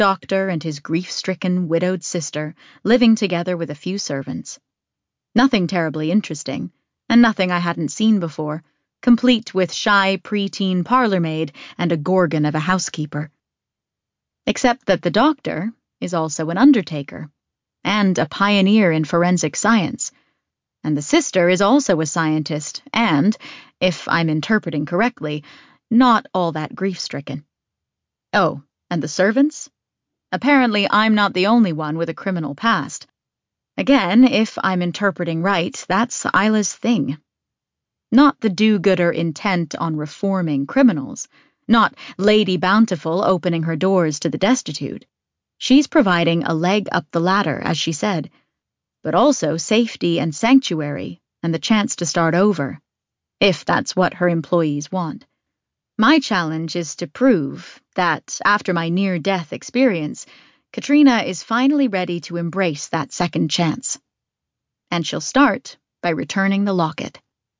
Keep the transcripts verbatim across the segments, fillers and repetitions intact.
doctor and his grief-stricken, widowed sister living together with a few servants. Nothing terribly interesting, and nothing I hadn't seen before, complete with shy preteen parlour-maid and a gorgon of a housekeeper. Except that the doctor is also an undertaker, and a pioneer in forensic science, and the sister is also a scientist and, if I'm interpreting correctly, not all that grief-stricken. Oh, and the servants? Apparently I'm not the only one with a criminal past. Again, if I'm interpreting right, that's Isla's thing. Not the do-gooder intent on reforming criminals, not Lady Bountiful opening her doors to the destitute. She's providing a leg up the ladder, as she said, but also safety and sanctuary and the chance to start over, if that's what her employees want. My challenge is to prove that, after my near-death experience, Katrina is finally ready to embrace that second chance. And she'll start by returning the locket.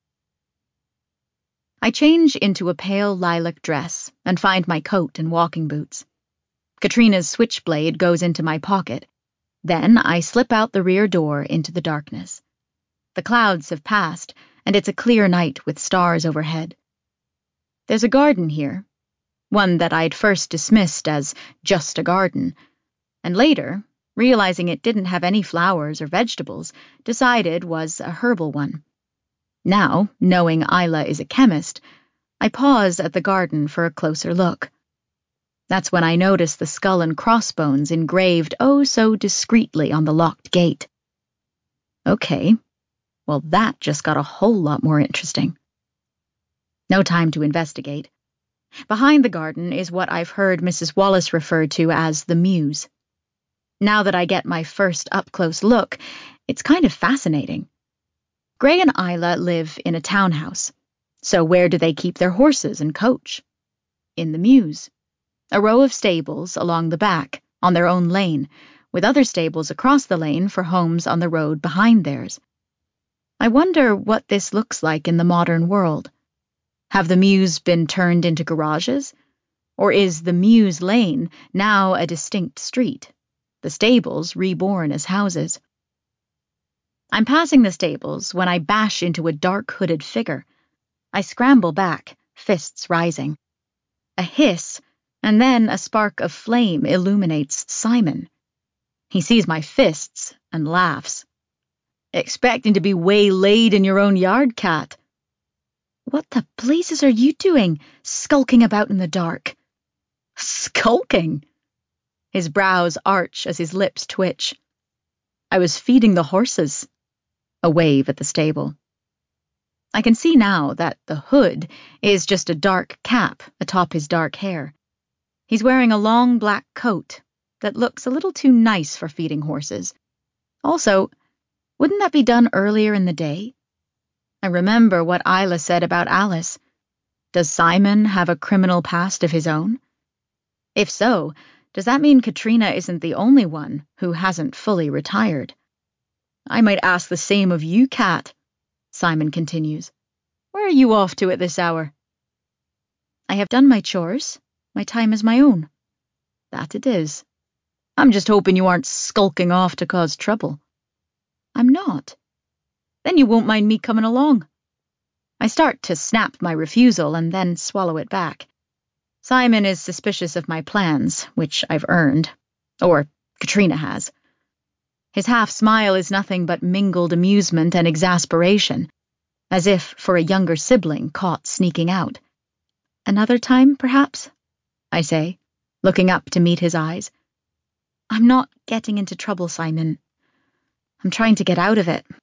I change into a pale lilac dress and find my coat and walking boots. Katrina's switchblade goes into my pocket. Then I slip out the rear door into the darkness. The clouds have passed, and it's a clear night with stars overhead. There's a garden here, one that I'd first dismissed as just a garden, and later, realizing it didn't have any flowers or vegetables, decided was a herbal one. Now, knowing Isla is a chemist, I pause at the garden for a closer look. That's when I notice the skull and crossbones engraved oh so discreetly on the locked gate. Okay, well that just got a whole lot more interesting. No time to investigate. Behind the garden is what I've heard Missus Wallace refer to as the Mews. Now that I get my first up-close look, it's kind of fascinating. Gray and Isla live in a townhouse, so where do they keep their horses and coach? In the Mews. A row of stables along the back, on their own lane, with other stables across the lane for homes on the road behind theirs. I wonder what this looks like in the modern world. Have the Mews been turned into garages? Or is the Mews Lane now a distinct street, the stables reborn as houses? I'm passing the stables when I bash into a dark hooded figure. I scramble back, fists rising. A hiss, and then a spark of flame illuminates Simon. He sees my fists and laughs. Expecting to be waylaid in your own yard, Cat. What the blazes are you doing, skulking about in the dark? Skulking? His brows arch as his lips twitch. I was feeding the horses. A wave at the stable. I can see now that the hood is just a dark cap atop his dark hair. He's wearing a long black coat that looks a little too nice for feeding horses. Also, wouldn't that be done earlier in the day? I remember what Isla said about Alice. Does Simon have a criminal past of his own? If so, does that mean Katrina isn't the only one who hasn't fully retired? I might ask the same of you, Cat, Simon continues. Where are you off to at this hour? I have done my chores. My time is my own. That it is. I'm just hoping you aren't skulking off to cause trouble. I'm not. Then you won't mind me coming along. I start to snap my refusal and then swallow it back. Simon is suspicious of my plans, which I've earned. Or Katrina has. His half-smile is nothing but mingled amusement and exasperation, as if for a younger sibling caught sneaking out. Another time, perhaps? I say, looking up to meet his eyes. I'm not getting into trouble, Simon. I'm trying to get out of it.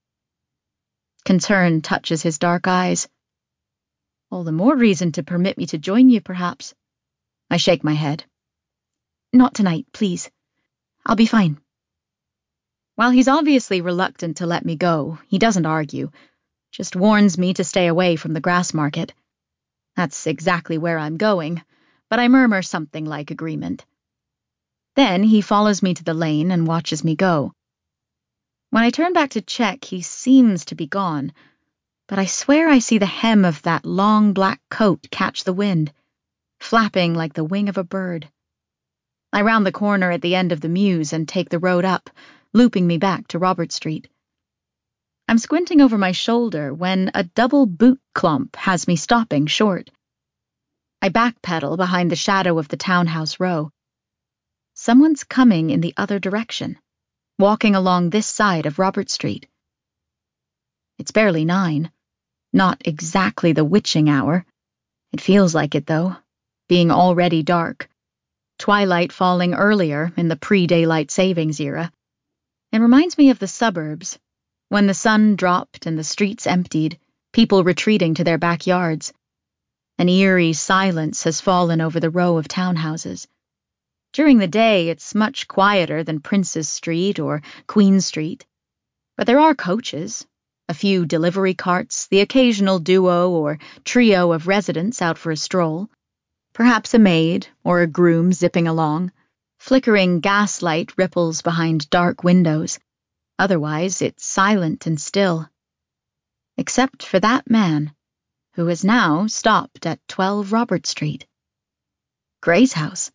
Concern touches his dark eyes. All the more reason to permit me to join you, perhaps. I shake my head. Not tonight, please. I'll be fine. While he's obviously reluctant to let me go, he doesn't argue, just warns me to stay away from the grass market. That's exactly where I'm going, but I murmur something like agreement. Then he follows me to the lane and watches me go. When I turn back to check, he seems to be gone, but I swear I see the hem of that long black coat catch the wind, flapping like the wing of a bird. I round the corner at the end of the mews and take the road up, looping me back to Robert Street. I'm squinting over my shoulder when a double boot clomp has me stopping short. I backpedal behind the shadow of the townhouse row. Someone's coming in the other direction, walking along this side of Robert Street. It's barely nine. Not exactly the witching hour. It feels like it, though, being already dark. Twilight falling earlier in the pre-daylight savings era. It reminds me of the suburbs, when the sun dropped and the streets emptied, people retreating to their backyards. An eerie silence has fallen over the row of townhouses. During the day, it's much quieter than Prince's Street or Queen Street. But there are coaches, a few delivery carts, the occasional duo or trio of residents out for a stroll. Perhaps a maid or a groom zipping along. Flickering gaslight ripples behind dark windows. Otherwise, it's silent and still. Except for that man, who has now stopped at twelve Robert Street. Gray's house.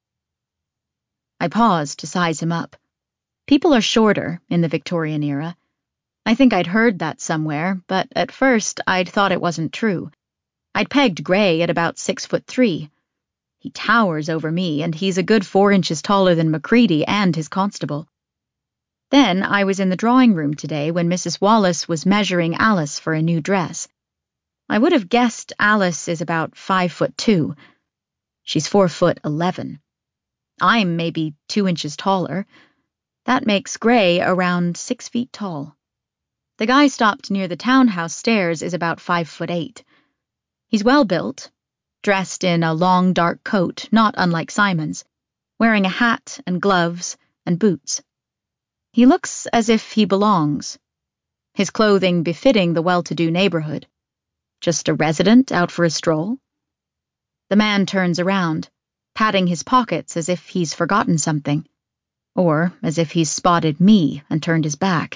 I pause to size him up. People are shorter in the Victorian era. I think I'd heard that somewhere, but at first I'd thought it wasn't true. I'd pegged Gray at about six foot three. He towers over me, and he's a good four inches taller than Macready and his constable. Then I was in the drawing room today when Missus Wallace was measuring Alice for a new dress. I would have guessed Alice is about five foot two. She's four foot eleven. I'm maybe two inches taller. That makes Gray around six feet tall. The guy stopped near the townhouse stairs is about five foot eight. He's well built, dressed in a long dark coat, not unlike Simon's, wearing a hat and gloves and boots. He looks as if he belongs, his clothing befitting the well-to-do neighborhood. Just a resident out for a stroll? The man turns around, patting his pockets as if he's forgotten something, or as if he's spotted me and turned his back.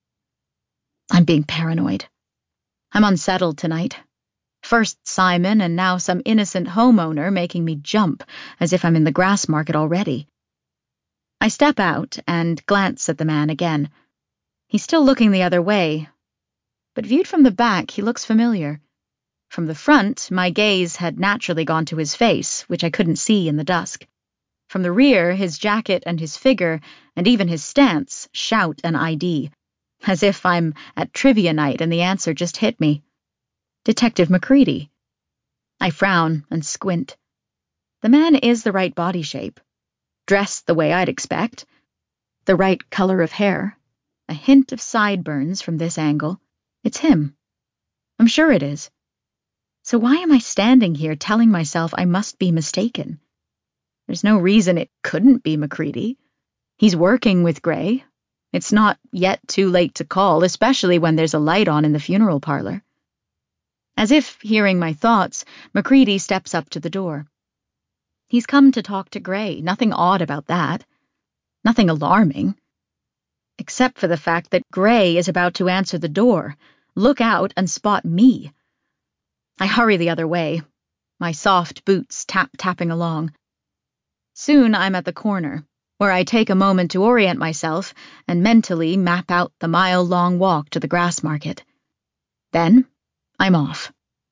I'm being paranoid. I'm unsettled tonight. First Simon and now some innocent homeowner making me jump as if I'm in the grass market already. I step out and glance at the man again. He's still looking the other way, but viewed from the back he looks familiar. From the front, my gaze had naturally gone to his face, which I couldn't see in the dusk. From the rear, his jacket and his figure, and even his stance, shout an I D, as if I'm at trivia night and the answer just hit me. Detective Macready. I frown and squint. The man is the right body shape, dressed the way I'd expect, the right color of hair, a hint of sideburns from this angle. It's him. I'm sure it is. So why am I standing here telling myself I must be mistaken? There's no reason it couldn't be Macready. He's working with Gray. It's not yet too late to call, especially when there's a light on in the funeral parlor. As if hearing my thoughts, Macready steps up to the door. He's come to talk to Gray, nothing odd about that. Nothing alarming. Except for the fact that Gray is about to answer the door, look out and spot me. I hurry the other way, my soft boots tap-tapping along. Soon I'm at the corner, where I take a moment to orient myself and mentally map out the mile-long walk to the grass market. Then I'm off.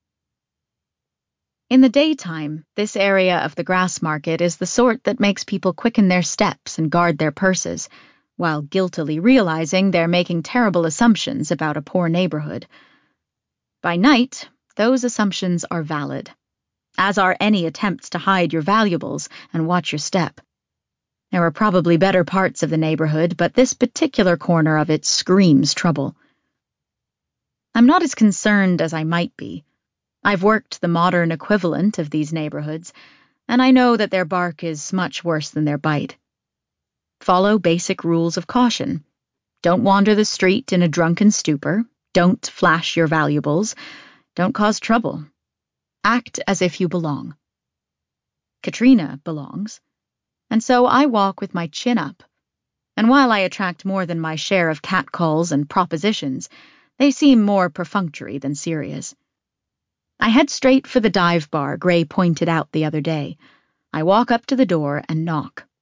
In the daytime, this area of the grass market is the sort that makes people quicken their steps and guard their purses, while guiltily realizing they're making terrible assumptions about a poor neighborhood. By night, those assumptions are valid, as are any attempts to hide your valuables and watch your step. There are probably better parts of the neighborhood, but this particular corner of it screams trouble. I'm not as concerned as I might be. I've worked the modern equivalent of these neighborhoods, and I know that their bark is much worse than their bite. Follow basic rules of caution. Don't wander the street in a drunken stupor. Don't flash your valuables. Don't cause trouble. Act as if you belong. Katrina belongs, and so I walk with my chin up, and while I attract more than my share of catcalls and propositions, they seem more perfunctory than serious. I head straight for the dive bar Gray pointed out the other day. I walk up to the door and knock.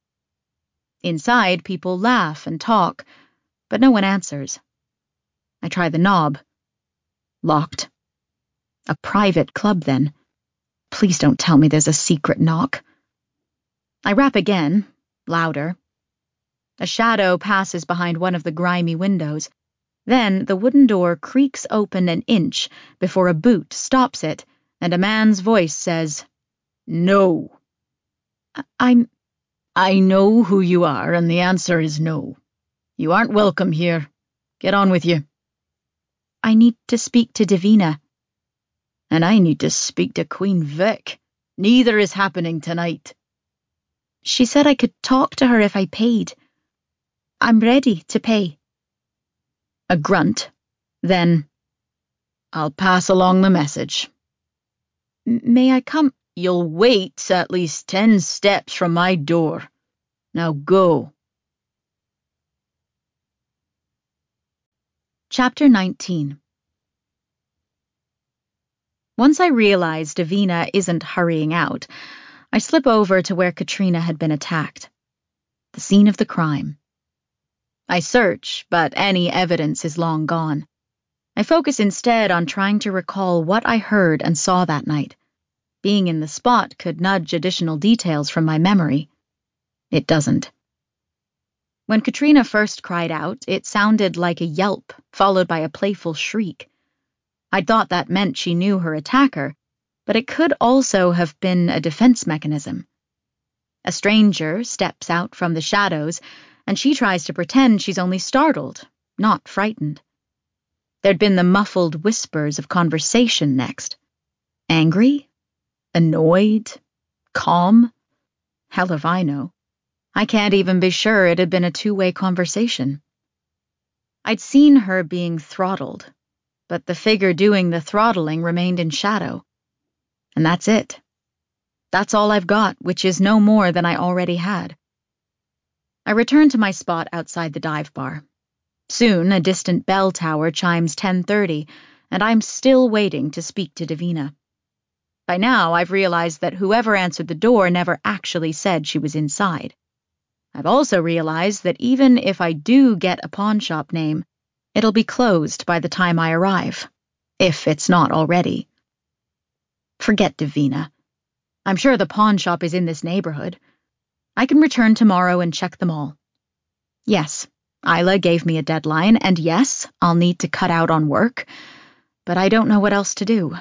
Inside, people laugh and talk, but no one answers. I try the knob. Locked. A private club, then. Please don't tell me there's a secret knock. I rap again, louder. A shadow passes behind one of the grimy windows. Then the wooden door creaks open an inch before a boot stops it, and a man's voice says, "No." I'm... I know who you are, and the answer is no. You aren't welcome here. Get on with you. I need to speak to Davina. And I need to speak to Queen Vic. Neither is happening tonight. She said I could talk to her if I paid. I'm ready to pay. A grunt. Then, I'll pass along the message. M- may I come? You'll wait at least ten steps from my door. Now go. Chapter nineteen. Once I realize Davina isn't hurrying out, I slip over to where Katrina had been attacked. The scene of the crime. I search, but any evidence is long gone. I focus instead on trying to recall what I heard and saw that night. Being in the spot could nudge additional details from my memory. It doesn't. When Katrina first cried out, it sounded like a yelp, followed by a playful shriek. I'd thought that meant she knew her attacker, but it could also have been a defense mechanism. A stranger steps out from the shadows, and she tries to pretend she's only startled, not frightened. There'd been the muffled whispers of conversation next. Angry? Annoyed? Calm? Hell if I know. I can't even be sure it had been a two-way conversation. I'd seen her being throttled, but the figure doing the throttling remained in shadow. And that's it. That's all I've got, which is no more than I already had. I return to my spot outside the dive bar. Soon, a distant bell tower chimes ten thirty, and I'm still waiting to speak to Davina. By now, I've realized that whoever answered the door never actually said she was inside. I've also realized that even if I do get a pawnshop name, it'll be closed by the time I arrive, if it's not already. Forget Davina. I'm sure the pawnshop is in this neighborhood. I can return tomorrow and check them all. Yes, Isla gave me a deadline, and yes, I'll need to cut out on work, but I don't know what else to do.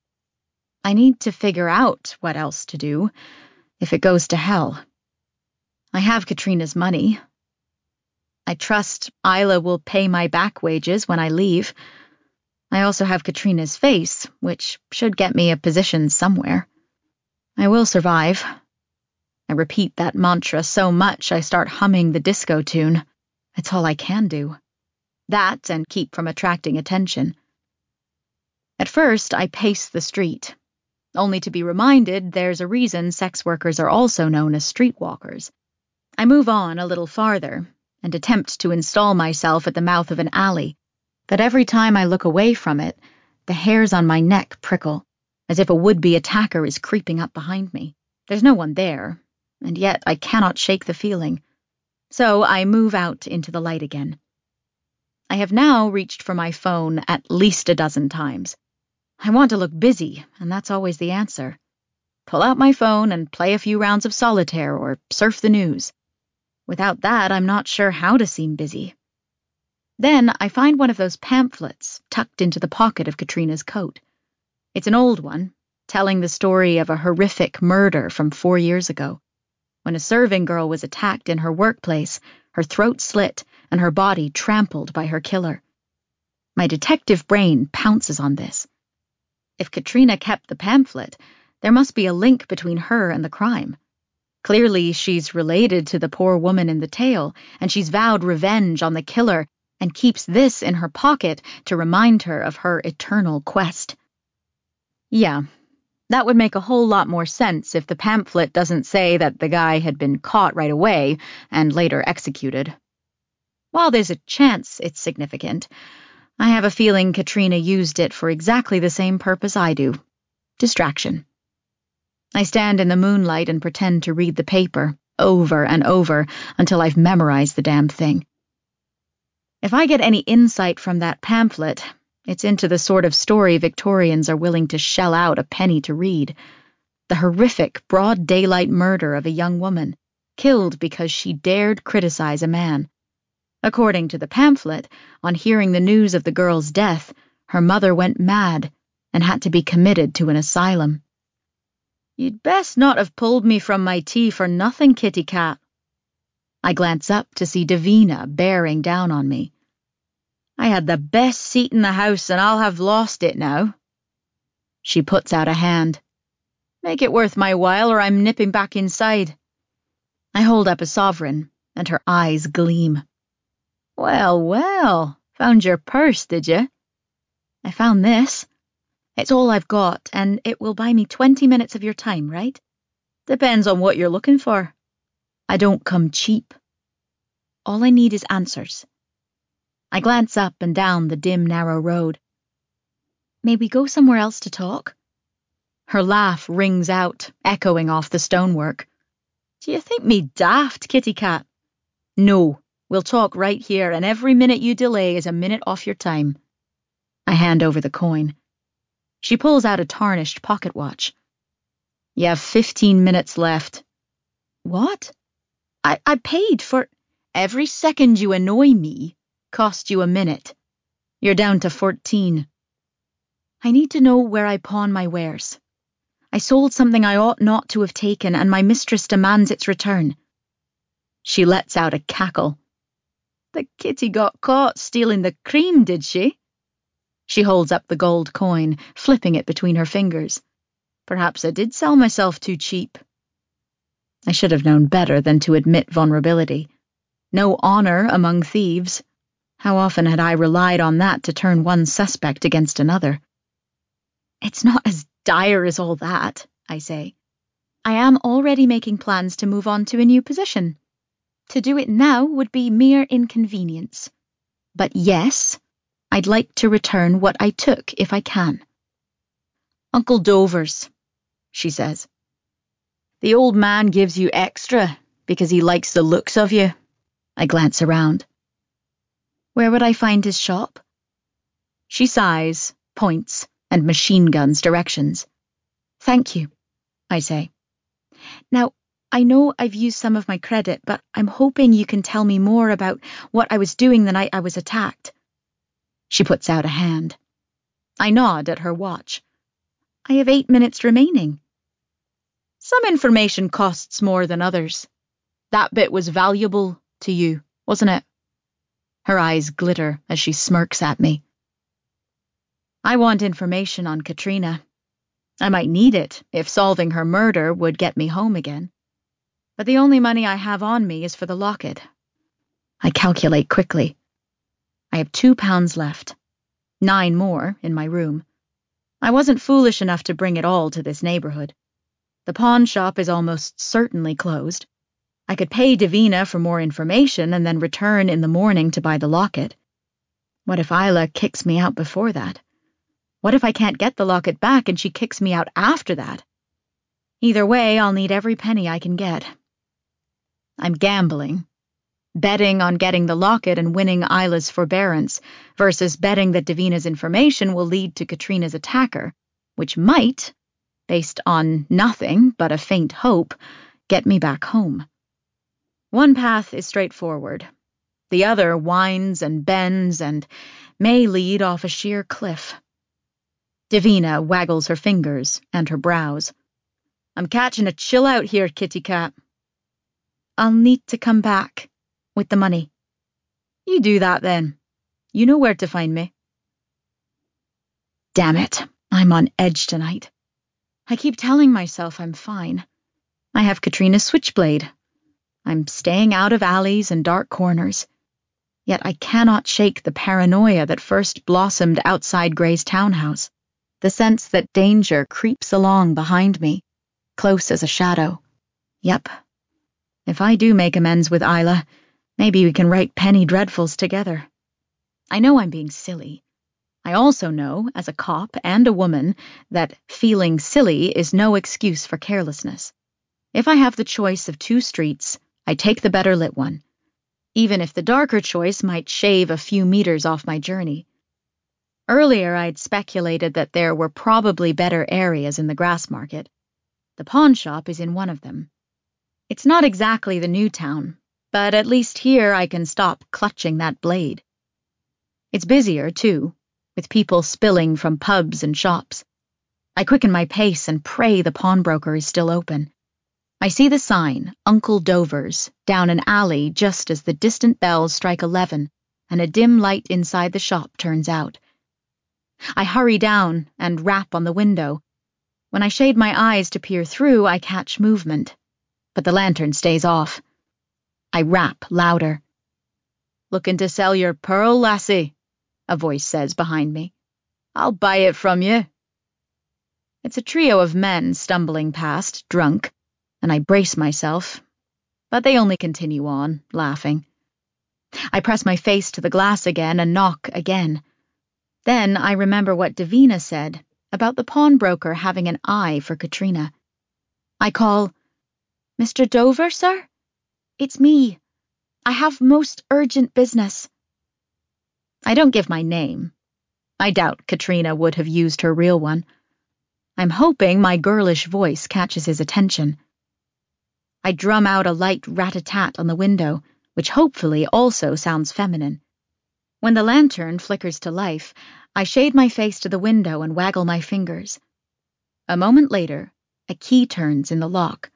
I need to figure out what else to do, if it goes to hell. I have Katrina's money. I trust Isla will pay my back wages when I leave. I also have Katrina's face, which should get me a position somewhere. I will survive. I repeat that mantra so much I start humming the disco tune. It's all I can do. That and keep from attracting attention. At first, I pace the street, only to be reminded there's a reason sex workers are also known as streetwalkers. I move on a little farther and attempt to install myself at the mouth of an alley, but every time I look away from it, the hairs on my neck prickle, as if a would-be attacker is creeping up behind me. There's no one there, and yet I cannot shake the feeling. So I move out into the light again. I have now reached for my phone at least a dozen times. I want to look busy, and that's always the answer. Pull out my phone and play a few rounds of solitaire or surf the news. Without that, I'm not sure how to seem busy. Then I find one of those pamphlets tucked into the pocket of Katrina's coat. It's an old one, telling the story of a horrific murder from four years ago, when a serving girl was attacked in her workplace, her throat slit, and her body trampled by her killer. My detective brain pounces on this. If Katrina kept the pamphlet, there must be a link between her and the crime. Clearly, she's related to the poor woman in the tale, and she's vowed revenge on the killer and keeps this in her pocket to remind her of her eternal quest. Yeah, that would make a whole lot more sense if the pamphlet doesn't say that the guy had been caught right away and later executed. While there's a chance it's significant, I have a feeling Katrina used it for exactly the same purpose I do. Distraction. I stand in the moonlight and pretend to read the paper, over and over until I've memorized the damn thing. If I get any insight from that pamphlet, it's into the sort of story Victorians are willing to shell out a penny to read. The horrific, broad daylight murder of a young woman, killed because she dared criticize a man. According to the pamphlet, on hearing the news of the girl's death, her mother went mad and had to be committed to an asylum. You'd best not have pulled me from my tea for nothing, kitty cat. I glance up to see Davina bearing down on me. I had the best seat in the house and I'll have lost it now. She puts out a hand. Make it worth my while or I'm nipping back inside. I hold up a sovereign and her eyes gleam. Well, well, found your purse, did you? I found this. It's all I've got, and it will buy me twenty minutes of your time, right? Depends on what you're looking for. I don't come cheap. All I need is answers. I glance up and down the dim, narrow road. May we go somewhere else to talk? Her laugh rings out, echoing off the stonework. Do you think me daft, kitty cat? No, we'll talk right here, and every minute you delay is a minute off your time. I hand over the coin. She pulls out a tarnished pocket watch. You have fifteen minutes left. What? I, I paid for... Every second you annoy me cost you a minute. You're down to fourteen. I need to know where I pawn my wares. I sold something I ought not to have taken, and my mistress demands its return. She lets out a cackle. The kitty got caught stealing the cream, did she? She holds up the gold coin, flipping it between her fingers. Perhaps I did sell myself too cheap. I should have known better than to admit vulnerability. No honor among thieves. How often had I relied on that to turn one suspect against another? It's not as dire as all that, I say. I am already making plans to move on to a new position. To do it now would be mere inconvenience. But yes, I'd like to return what I took if I can. Uncle Dover's, she says. The old man gives you extra because he likes the looks of you. I glance around. Where would I find his shop? She sighs, points, and machine guns directions. Thank you, I say. Now, I know I've used some of my credit, but I'm hoping you can tell me more about what I was doing the night I was attacked. She puts out a hand. I nod at her watch. I have eight minutes remaining. Some information costs more than others. That bit was valuable to you, wasn't it? Her eyes glitter as she smirks at me. I want information on Katrina. I might need it if solving her murder would get me home again. But the only money I have on me is for the locket. I calculate quickly. I have two pounds left. Nine more in my room. I wasn't foolish enough to bring it all to this neighborhood. The pawn shop is almost certainly closed. I could pay Davina for more information and then return in the morning to buy the locket. What if Isla kicks me out before that? What if I can't get the locket back and she kicks me out after that? Either way, I'll need every penny I can get. I'm gambling. Betting on getting the locket and winning Isla's forbearance versus betting that Davina's information will lead to Katrina's attacker, which might, based on nothing but a faint hope, get me back home. One path is straightforward. The other winds and bends and may lead off a sheer cliff. Davina waggles her fingers and her brows. I'm catching a chill out here, kitty cat. I'll need to come back with the money. You do that then. You know where to find me. Damn it, I'm on edge tonight. I keep telling myself I'm fine. I have Katrina's switchblade. I'm staying out of alleys and dark corners. Yet I cannot shake the paranoia that first blossomed outside Gray's townhouse. The sense that danger creeps along behind me, close as a shadow. Yep. If I do make amends with Isla, maybe we can write Penny Dreadfuls together. I know I'm being silly. I also know, as a cop and a woman, that feeling silly is no excuse for carelessness. If I have the choice of two streets, I take the better lit one, even if the darker choice might shave a few meters off my journey. Earlier, I'd speculated that there were probably better areas in the grass market. The pawn shop is in one of them. It's not exactly the new town, but at least here I can stop clutching that blade. It's busier, too, with people spilling from pubs and shops. I quicken my pace and pray the pawnbroker is still open. I see the sign, Uncle Dover's, down an alley just as the distant bells strike eleven and a dim light inside the shop turns out. I hurry down and rap on the window. When I shade my eyes to peer through, I catch movement, but the lantern stays off. I rap louder. "Looking to sell your pearl, lassie?" a voice says behind me. "I'll buy it from you." It's a trio of men stumbling past, drunk, and I brace myself, but they only continue on, laughing. I press my face to the glass again and knock again. Then I remember what Davina said about the pawnbroker having an eye for Katrina. I call, "Mister Dover, sir? It's me. I have most urgent business." I don't give my name. I doubt Katrina would have used her real one. I'm hoping my girlish voice catches his attention. I drum out a light rat-a-tat on the window, which hopefully also sounds feminine. When the lantern flickers to life, I shade my face to the window and waggle my fingers. A moment later, a key turns in the lock.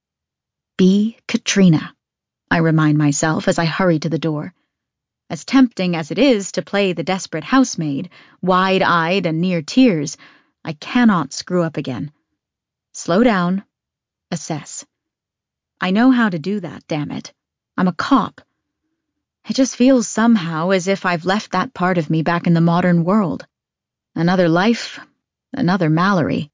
Be Katrina, I remind myself as I hurry to the door. As tempting as it is to play the desperate housemaid, wide-eyed and near tears, I cannot screw up again. Slow down. Assess. I know how to do that, damn it. I'm a cop. It just feels somehow as if I've left that part of me back in the modern world. Another life, another Mallory.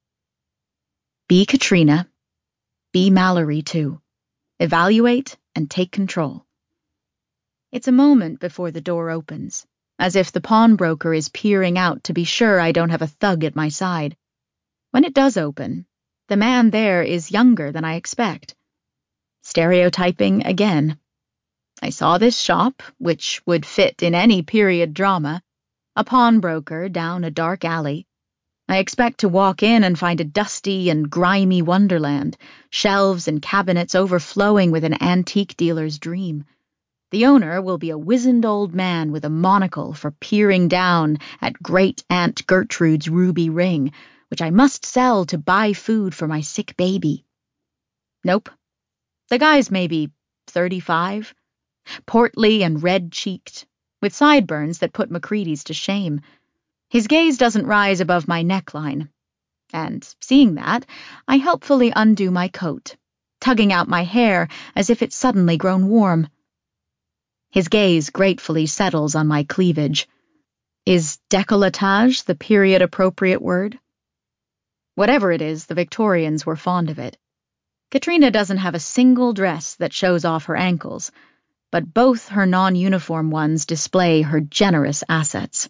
Be Katrina. Be Mallory, too. Evaluate and take control. It's a moment before the door opens, as if the pawnbroker is peering out to be sure I don't have a thug at my side. When it does open, the man there is younger than I expect. Stereotyping again. I saw this shop, which would fit in any period drama, a pawnbroker down a dark alley. I expect to walk in and find a dusty and grimy wonderland, shelves and cabinets overflowing with an antique dealer's dream. The owner will be a wizened old man with a monocle for peering down at Great-Aunt Gertrude's ruby ring, which I must sell to buy food for my sick baby. Nope. The guy's maybe thirty-five, portly and red-cheeked, with sideburns that put Macready's to shame. His gaze doesn't rise above my neckline, and, seeing that, I helpfully undo my coat, tugging out my hair as if it's suddenly grown warm. His gaze gratefully settles on my cleavage. Is décolletage the period-appropriate word? Whatever it is, the Victorians were fond of it. Katrina doesn't have a single dress that shows off her ankles, but both her non-uniform ones display her generous assets.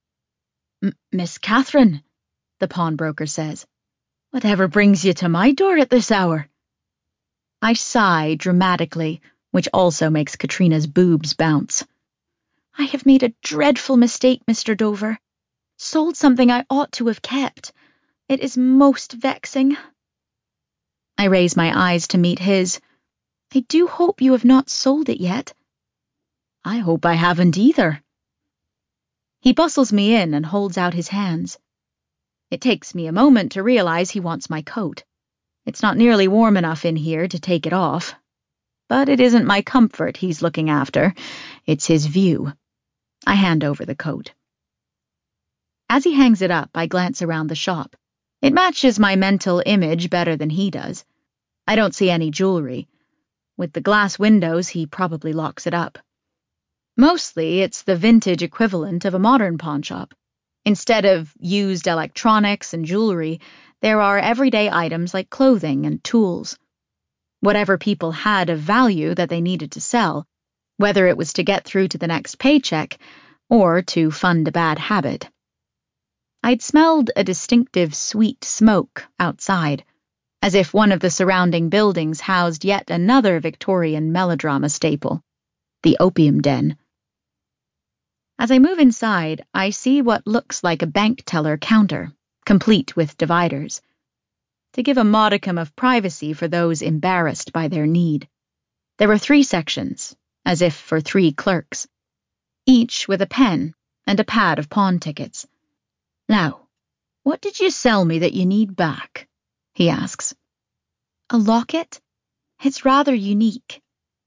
"Miss Catherine," the pawnbroker says, "whatever brings you to my door at this hour?" I sigh dramatically, which also makes Katrina's boobs bounce. "I have made a dreadful mistake, Mister Dover. Sold something I ought to have kept. It is most vexing." I raise my eyes to meet his. "I do hope you have not sold it yet." "I hope I haven't either." He bustles me in and holds out his hands. It takes me a moment to realize he wants my coat. It's not nearly warm enough in here to take it off. But it isn't my comfort he's looking after. It's his view. I hand over the coat. As he hangs it up, I glance around the shop. It matches my mental image better than he does. I don't see any jewelry. With the glass windows, he probably locks it up. Mostly, it's the vintage equivalent of a modern pawnshop. Instead of used electronics and jewelry, there are everyday items like clothing and tools. Whatever people had of value that they needed to sell, whether it was to get through to the next paycheck or to fund a bad habit. I'd smelled a distinctive sweet smoke outside. as if one of the surrounding buildings housed yet another Victorian melodrama staple, the opium den. As I move inside, I see what looks like a bank teller counter, complete with dividers, to give a modicum of privacy for those embarrassed by their need. There are three sections, as if for three clerks, each with a pen and a pad of pawn tickets. "Now, what did you sell me that you need back?" he asks. "A locket? It's rather unique."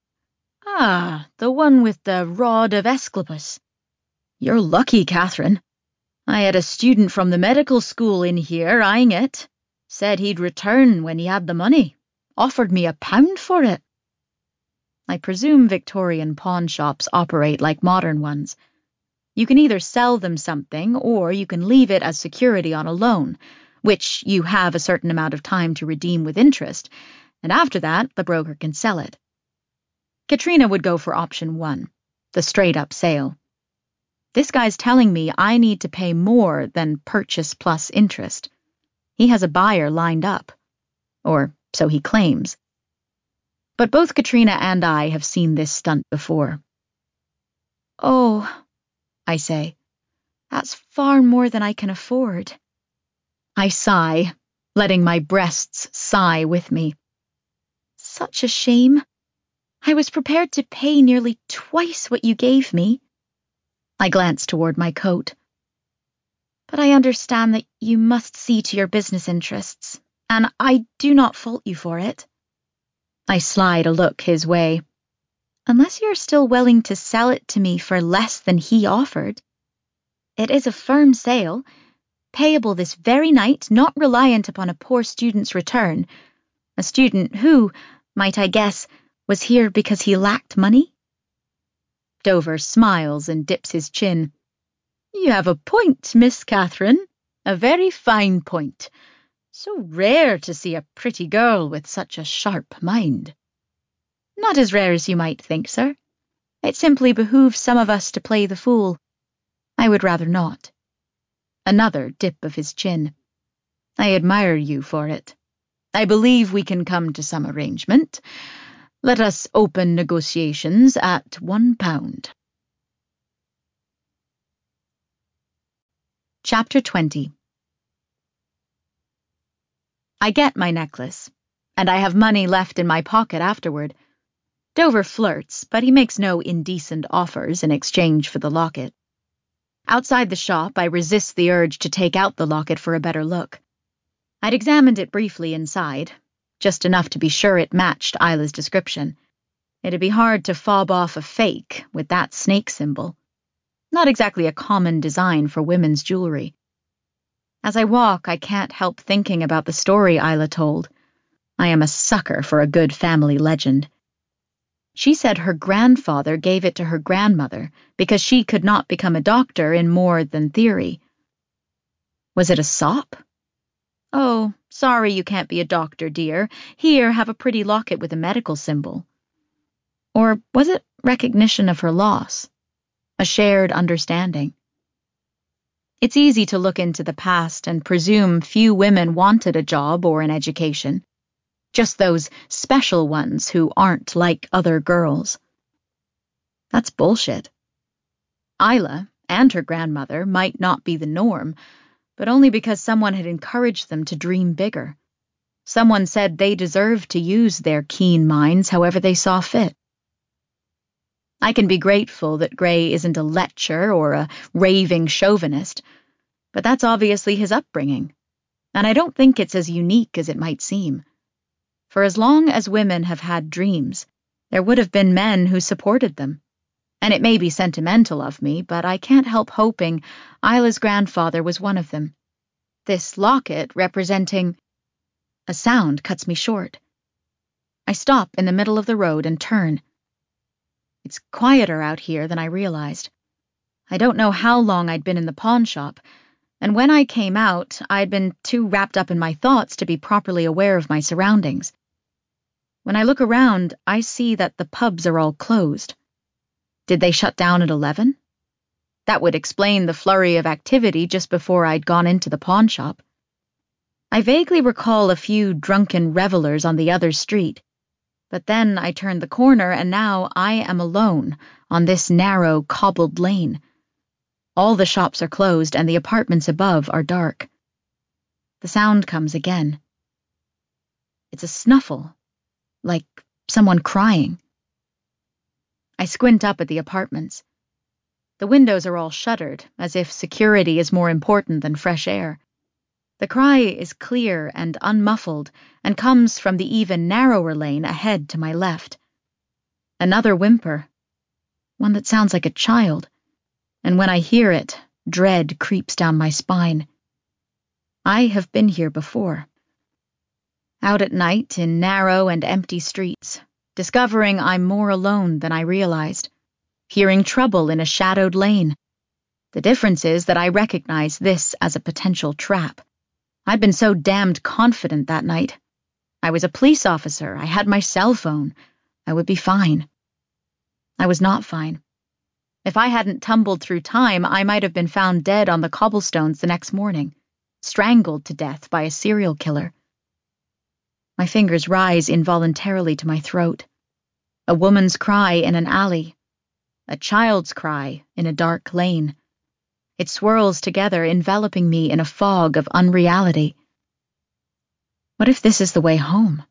"Ah, the one with the rod of Asclepius. You're lucky, Catherine. I had a student from the medical school in here eyeing it. Said he'd return when he had the money. Offered me a pound for it." I presume Victorian pawn shops operate like modern ones. You can either sell them something, or you can leave it as security on a loan, which you have a certain amount of time to redeem with interest, and after that, the broker can sell it. Katrina would go for option one, the straight-up sale. This guy's telling me I need to pay more than purchase plus interest. He has a buyer lined up. Or so he claims. But both Katrina and I have seen this stunt before. "Oh," I say, "that's far more than I can afford." I sigh, letting my breasts sigh with me. "Such a shame. I was prepared to pay nearly twice what you gave me." I glance toward my coat. "But I understand that you must see to your business interests, and I do not fault you for it." I slide a look his way. "Unless you're still willing to sell it to me for less than he offered. It is a firm sale, payable this very night, not reliant upon a poor student's return, a student who, might I guess, was here because he lacked money." Dover smiles and dips his chin. "You have a point, Miss Catherine, a very fine point. So rare to see a pretty girl with such a sharp mind." "Not as rare as you might think, sir. It simply behooves some of us to play the fool. I would rather not." Another dip of his chin. "I admire you for it. I believe we can come to some arrangement. Let us open negotiations at one pound." Chapter twenty. I get my necklace, and I have money left in my pocket afterward. Dover flirts, but he makes no indecent offers in exchange for the locket. Outside the shop, I resist the urge to take out the locket for a better look. I'd examined it briefly inside, just enough to be sure it matched Isla's description. It'd be hard to fob off a fake with that snake symbol. Not exactly a common design for women's jewelry. As I walk, I can't help thinking about the story Isla told. I am a sucker for a good family legend. She said her grandfather gave it to her grandmother because she could not become a doctor in more than theory. Was it a sop? "Oh, sorry you can't be a doctor, dear. Here, have a pretty locket with a medical symbol." Or was it recognition of her loss? A shared understanding? It's easy to look into the past and presume few women wanted a job or an education. Just those special ones who aren't like other girls. That's bullshit. Isla and her grandmother might not be the norm, but only because someone had encouraged them to dream bigger. Someone said they deserved to use their keen minds however they saw fit. I can be grateful that Gray isn't a lecher or a raving chauvinist, but that's obviously his upbringing, and I don't think it's as unique as it might seem. For as long as women have had dreams, there would have been men who supported them. And it may be sentimental of me, but I can't help hoping Isla's grandfather was one of them. This locket representing... A sound cuts me short. I stop in the middle of the road and turn. It's quieter out here than I realized. I don't know how long I'd been in the pawn shop, and when I came out, I'd been too wrapped up in my thoughts to be properly aware of my surroundings. When I look around, I see that the pubs are all closed. Did they shut down at eleven? That would explain the flurry of activity just before I'd gone into the pawn shop. I vaguely recall a few drunken revelers on the other street, but then I turned the corner and now I am alone on this narrow, cobbled lane. All the shops are closed and the apartments above are dark. The sound comes again. It's a snuffle, like someone crying. I squint up at the apartments. The windows are all shuttered, as if security is more important than fresh air. The cry is clear and unmuffled and comes from the even narrower lane ahead to my left. Another whimper, one that sounds like a child, and when I hear it, dread creeps down my spine. I have been here before. Out at night in narrow and empty streets, discovering I'm more alone than I realized, hearing trouble in a shadowed lane. The difference is that I recognize this as a potential trap. I'd been so damned confident that night. I was a police officer. I had my cell phone. I would be fine. I was not fine. If I hadn't tumbled through time, I might have been found dead on the cobblestones the next morning, strangled to death by a serial killer. My fingers rise involuntarily to my throat. A woman's cry in an alley. A child's cry in a dark lane. It swirls together, enveloping me in a fog of unreality. What if this is the way home?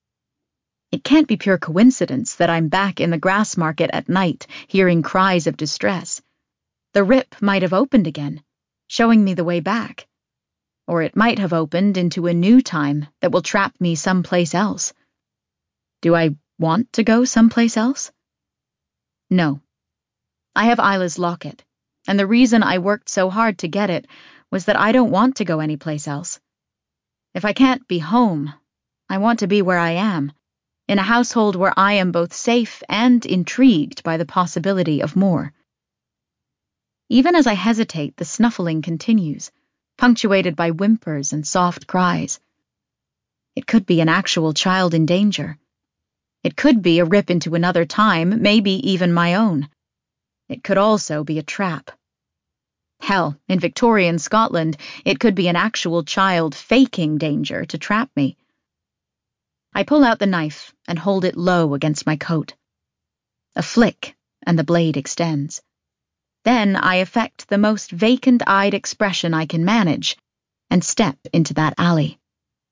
It can't be pure coincidence that I'm back in the grass market at night, hearing cries of distress. The rip might have opened again, showing me the way back. Or it might have opened into a new time that will trap me someplace else. Do I want to go someplace else? No. I have Isla's locket. And the reason I worked so hard to get it was that I don't want to go anyplace else. If I can't be home, I want to be where I am, in a household where I am both safe and intrigued by the possibility of more. Even as I hesitate, the snuffling continues, punctuated by whimpers and soft cries. It could be an actual child in danger. It could be a rip into another time, maybe even my own. It could also be a trap. Hell, in Victorian Scotland, it could be an actual child faking danger to trap me. I pull out the knife and hold it low against my coat. A flick, and the blade extends. Then I effect the most vacant-eyed expression I can manage and step into that alley.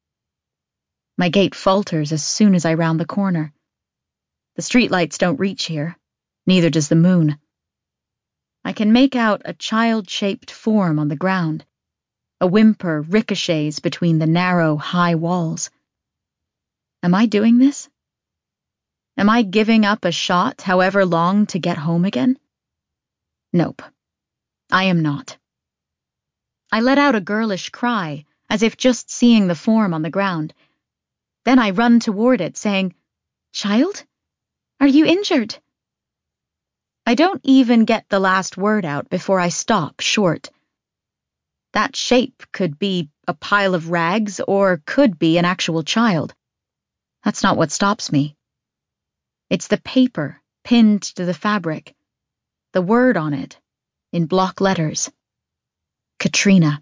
My gait falters as soon as I round the corner. The streetlights don't reach here, neither does the moon. I can make out a child-shaped form on the ground. A whimper ricochets between the narrow, high walls. Am I doing this? Am I giving up a shot, however long, to get home again? Nope. I am not. I let out a girlish cry, as if just seeing the form on the ground. Then I run toward it, saying, "Child? Are you injured?" I don't even get the last word out before I stop short. That shape could be a pile of rags or could be an actual child. That's not what stops me. It's the paper pinned to the fabric, the word on it in block letters. Katrina.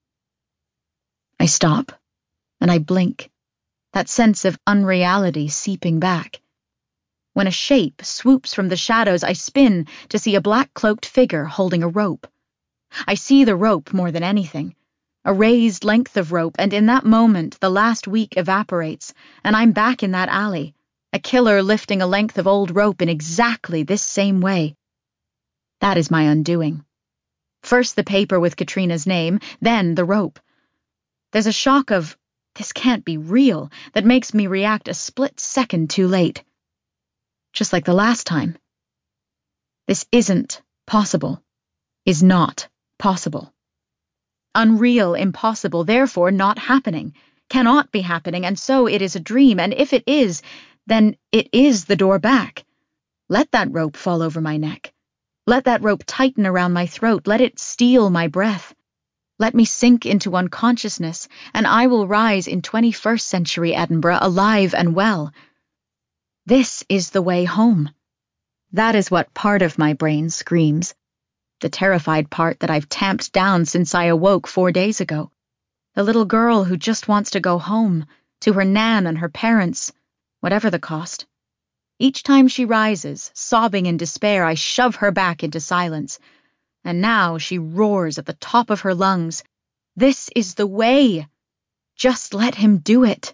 I stop, and I blink, that sense of unreality seeping back. When a shape swoops from the shadows, I spin to see a black-cloaked figure holding a rope. I see the rope more than anything, a raised length of rope, and in that moment the last week evaporates, and I'm back in that alley, a killer lifting a length of old rope in exactly this same way. That is my undoing. First the paper with Katrina's name, then the rope. There's a shock of, this can't be real, that makes me react a split second too late. Just like the last time. This isn't possible, is not possible. Unreal, impossible, therefore not happening, cannot be happening, and so it is a dream, and if it is, then it is the door back. Let that rope fall over my neck. Let that rope tighten around my throat. Let it steal my breath. Let me sink into unconsciousness, and I will rise in twenty-first century Edinburgh alive and well. This is the way home. That is what part of my brain screams. The terrified part that I've tamped down since I awoke four days ago. The little girl who just wants to go home, to her nan and her parents, whatever the cost. Each time she rises, sobbing in despair, I shove her back into silence. And now she roars at the top of her lungs. This is the way. Just let him do it.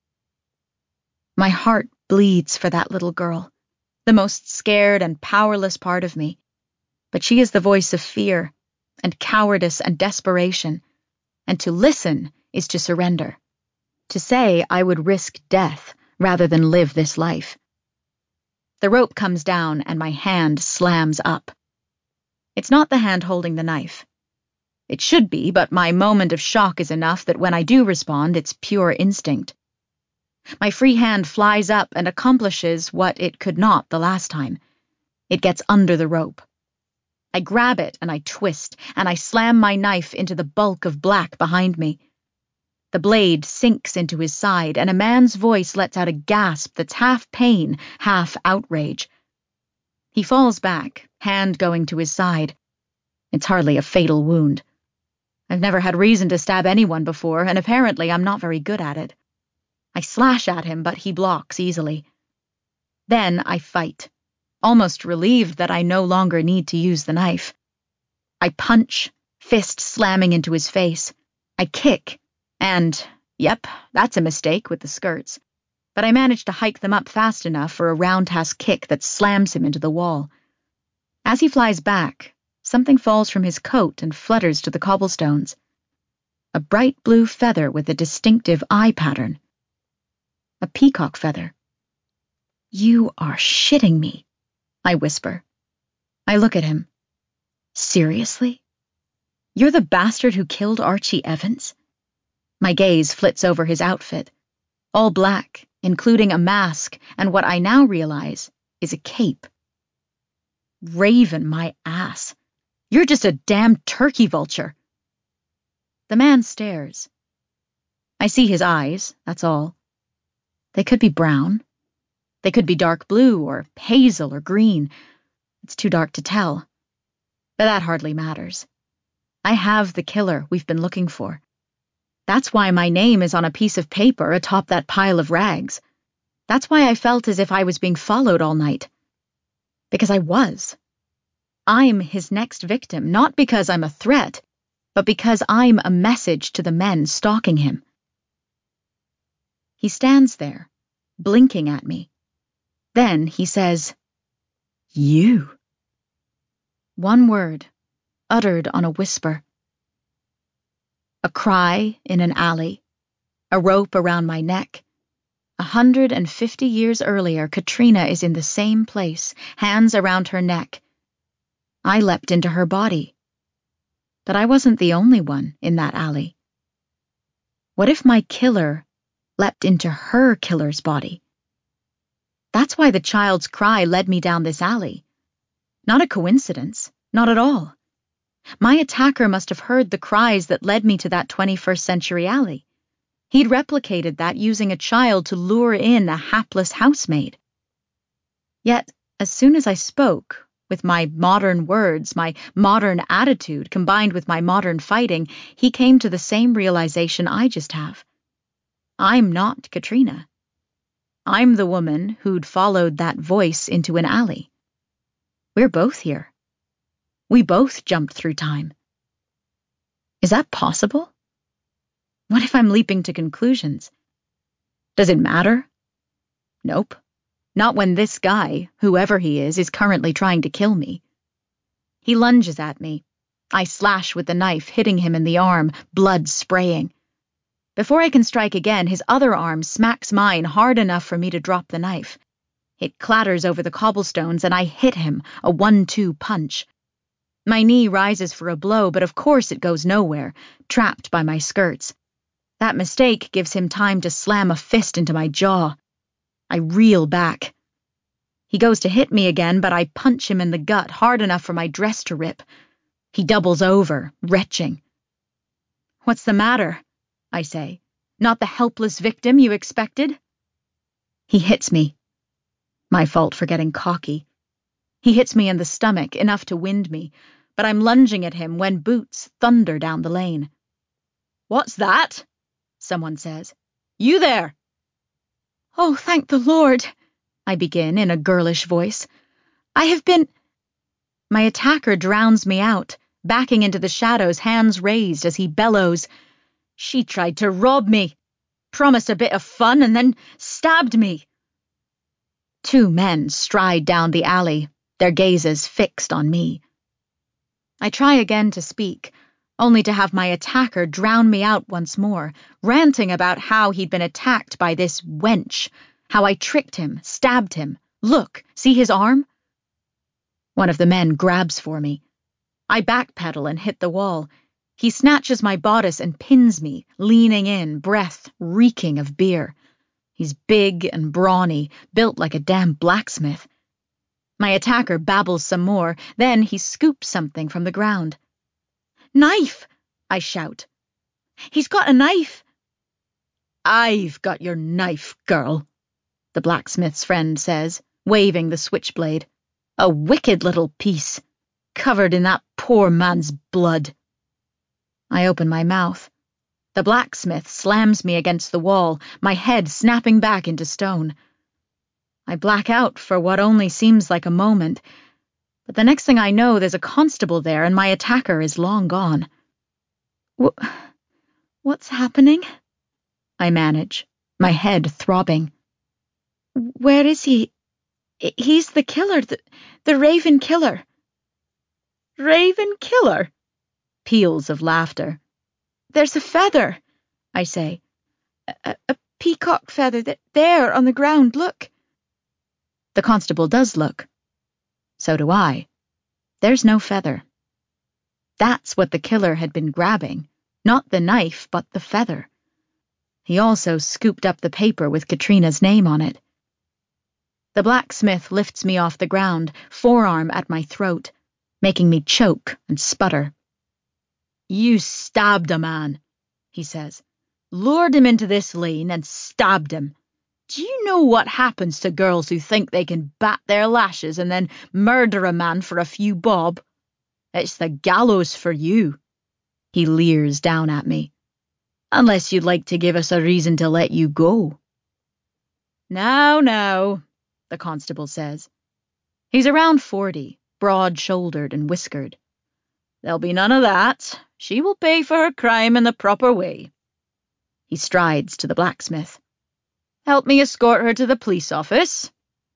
My heart bleeds for that little girl, the most scared and powerless part of me. But she is the voice of fear, and cowardice and desperation. And to listen is to surrender. To say I would risk death rather than live this life. The rope comes down and my hand slams up. It's not the hand holding the knife. It should be, but my moment of shock is enough that when I do respond, it's pure instinct. My free hand flies up and accomplishes what it could not the last time. It gets under the rope. I grab it and I twist, and I slam my knife into the bulk of black behind me. The blade sinks into his side, and a man's voice lets out a gasp that's half pain, half outrage. He falls back, hand going to his side. It's hardly a fatal wound. I've never had reason to stab anyone before, and apparently I'm not very good at it. I slash at him, but he blocks easily. Then I fight, almost relieved that I no longer need to use the knife. I punch, fist slamming into his face. I kick. And, yep, that's a mistake with the skirts. But I manage to hike them up fast enough for a roundhouse kick that slams him into the wall. As he flies back, something falls from his coat and flutters to the cobblestones. A bright blue feather with a distinctive eye pattern. A peacock feather. You are shitting me, I whisper. I look at him. Seriously? You're the bastard who killed Archie Evans? My gaze flits over his outfit, all black, including a mask and what I now realize is a cape. Raven, my ass. You're just a damn turkey vulture. The man stares. I see his eyes, that's all. They could be brown. They could be dark blue or hazel or green. It's too dark to tell. But that hardly matters. I have the killer we've been looking for. That's why my name is on a piece of paper atop that pile of rags. That's why I felt as if I was being followed all night. Because I was. I'm his next victim, not because I'm a threat, but because I'm a message to the men stalking him. He stands there, blinking at me. Then he says, "You." One word, uttered on a whisper. A cry in an alley, a rope around my neck. A hundred and fifty years earlier, Katrina is in the same place, hands around her neck. I leapt into her body. But I wasn't the only one in that alley. What if my killer leapt into her killer's body? That's why the child's cry led me down this alley. Not a coincidence, not at all. My attacker must have heard the cries that led me to that twenty-first century alley. He'd replicated that using a child to lure in a hapless housemaid. Yet, as soon as I spoke, with my modern words, my modern attitude combined with my modern fighting, he came to the same realization I just have. I'm not Katrina. I'm the woman who'd followed that voice into an alley. We're both here. We both jumped through time. Is that possible? What if I'm leaping to conclusions? Does it matter? Nope. Not when this guy, whoever he is, is currently trying to kill me. He lunges at me. I slash with the knife, hitting him in the arm, blood spraying. Before I can strike again, his other arm smacks mine hard enough for me to drop the knife. It clatters over the cobblestones, and I hit him, a one two punch. My knee rises for a blow, but of course it goes nowhere, trapped by my skirts. That mistake gives him time to slam a fist into my jaw. I reel back. He goes to hit me again, but I punch him in the gut hard enough for my dress to rip. He doubles over, retching. "What's the matter?" I say. "Not the helpless victim you expected?" He hits me. My fault for getting cocky. He hits me in the stomach, enough to wind me, but I'm lunging at him when boots thunder down the lane. "What's that?" someone says. "You there!" "Oh, thank the Lord," I begin in a girlish voice. "I have been—" My attacker drowns me out, backing into the shadows, hands raised as he bellows, "She tried to rob me, promised a bit of fun, and then stabbed me." Two men stride down the alley, their gazes fixed on me. I try again to speak, only to have my attacker drown me out once more, ranting about how he'd been attacked by this wench, how I tricked him, stabbed him. Look, see his arm? One of the men grabs for me. I backpedal and hit the wall. He snatches my bodice and pins me, leaning in, breath reeking of beer. He's big and brawny, built like a damn blacksmith. My attacker babbles some more, then he scoops something from the ground. "Knife!" I shout. "He's got a knife!" "I've got your knife, girl," the blacksmith's friend says, waving the switchblade. "A wicked little piece, covered in that poor man's blood." I open my mouth. The blacksmith slams me against the wall, my head snapping back into stone. I black out for what only seems like a moment, but the next thing I know there's a constable there and my attacker is long gone. Wh- What's happening? I manage, my head throbbing. "Where is he? He's the killer, the, the Raven Killer." "Raven Killer?" Peals of laughter. "There's a feather," I say. A, a peacock feather that there on the ground, look." The constable does look. So do I. There's no feather. That's what the killer had been grabbing, not the knife, but the feather. He also scooped up the paper with Katrina's name on it. The blacksmith lifts me off the ground, forearm at my throat, making me choke and sputter. "You stabbed a man," he says. "Lured him into this lane and stabbed him. Do you know what happens to girls who think they can bat their lashes and then murder a man for a few bob? It's the gallows for you." He leers down at me. "Unless you'd like to give us a reason to let you go." "Now, now," the constable says. He's around forty, broad-shouldered and whiskered. "There'll be none of that. She will pay for her crime in the proper way." He strides to the blacksmith. "Help me escort her to the police office."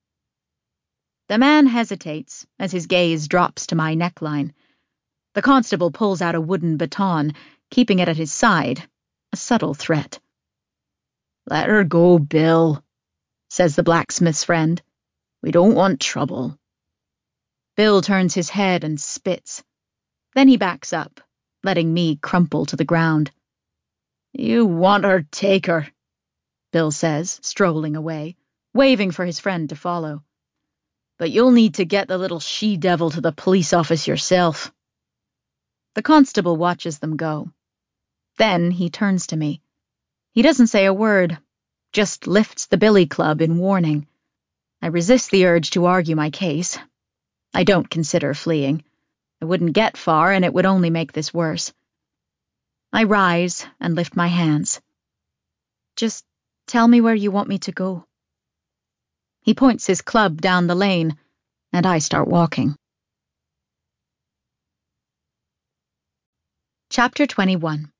The man hesitates as his gaze drops to my neckline. The constable pulls out a wooden baton, keeping it at his side, a subtle threat. "Let her go, Bill," says the blacksmith's friend. "We don't want trouble." Bill turns his head and spits. Then he backs up, letting me crumple to the ground. "You want her, take her," Bill says, strolling away, waving for his friend to follow. "But you'll need to get the little she-devil to the police office yourself." The constable watches them go. Then he turns to me. He doesn't say a word, just lifts the billy club in warning. I resist the urge to argue my case. I don't consider fleeing. I wouldn't get far, and it would only make this worse. I rise and lift my hands. "Just tell me where you want me to go." He points his club down the lane, and I start walking. Chapter twenty-one.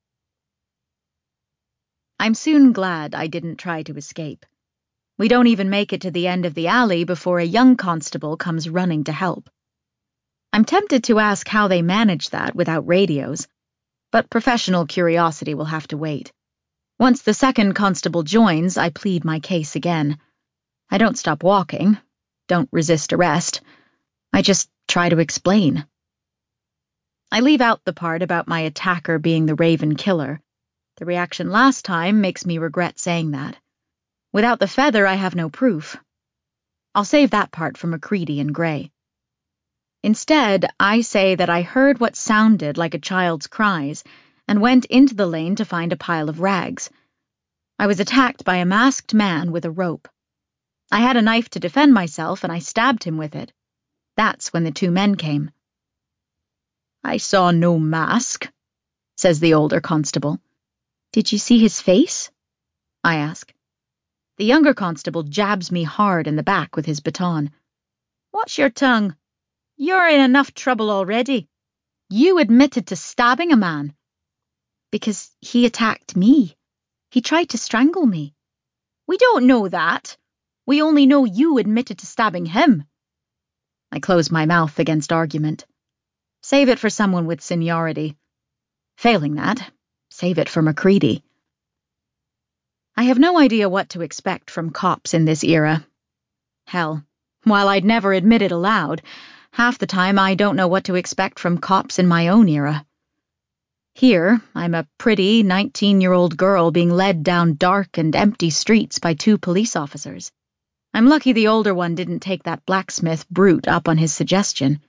I'm soon glad I didn't try to escape. We don't even make it to the end of the alley before a young constable comes running to help. I'm tempted to ask how they manage that without radios, but professional curiosity will have to wait. Once the second constable joins, I plead my case again. I don't stop walking, don't resist arrest. I just try to explain. I leave out the part about my attacker being the Raven Killer. The reaction last time makes me regret saying that. Without the feather, I have no proof. I'll save that part for MacReady and Gray. Instead, I say that I heard what sounded like a child's cries and went into the lane to find a pile of rags. I was attacked by a masked man with a rope. I had a knife to defend myself, and I stabbed him with it. That's when the two men came. "I saw no mask," says the older constable. Did you see his face? I ask. The younger constable jabs me hard in the back with his baton. Watch your tongue. You're in enough trouble already. You admitted to stabbing a man. Because he attacked me. He tried to strangle me. We don't know that. We only know you admitted to stabbing him. I close my mouth against argument. Save it for someone with seniority. Failing that, save it for Macready. I have no idea what to expect from cops in this era. Hell, while I'd never admit it aloud, half the time I don't know what to expect from cops in my own era. Here, I'm a pretty nineteen-year-old girl being led down dark and empty streets by two police officers. I'm lucky the older one didn't take that blacksmith brute up on his suggestion.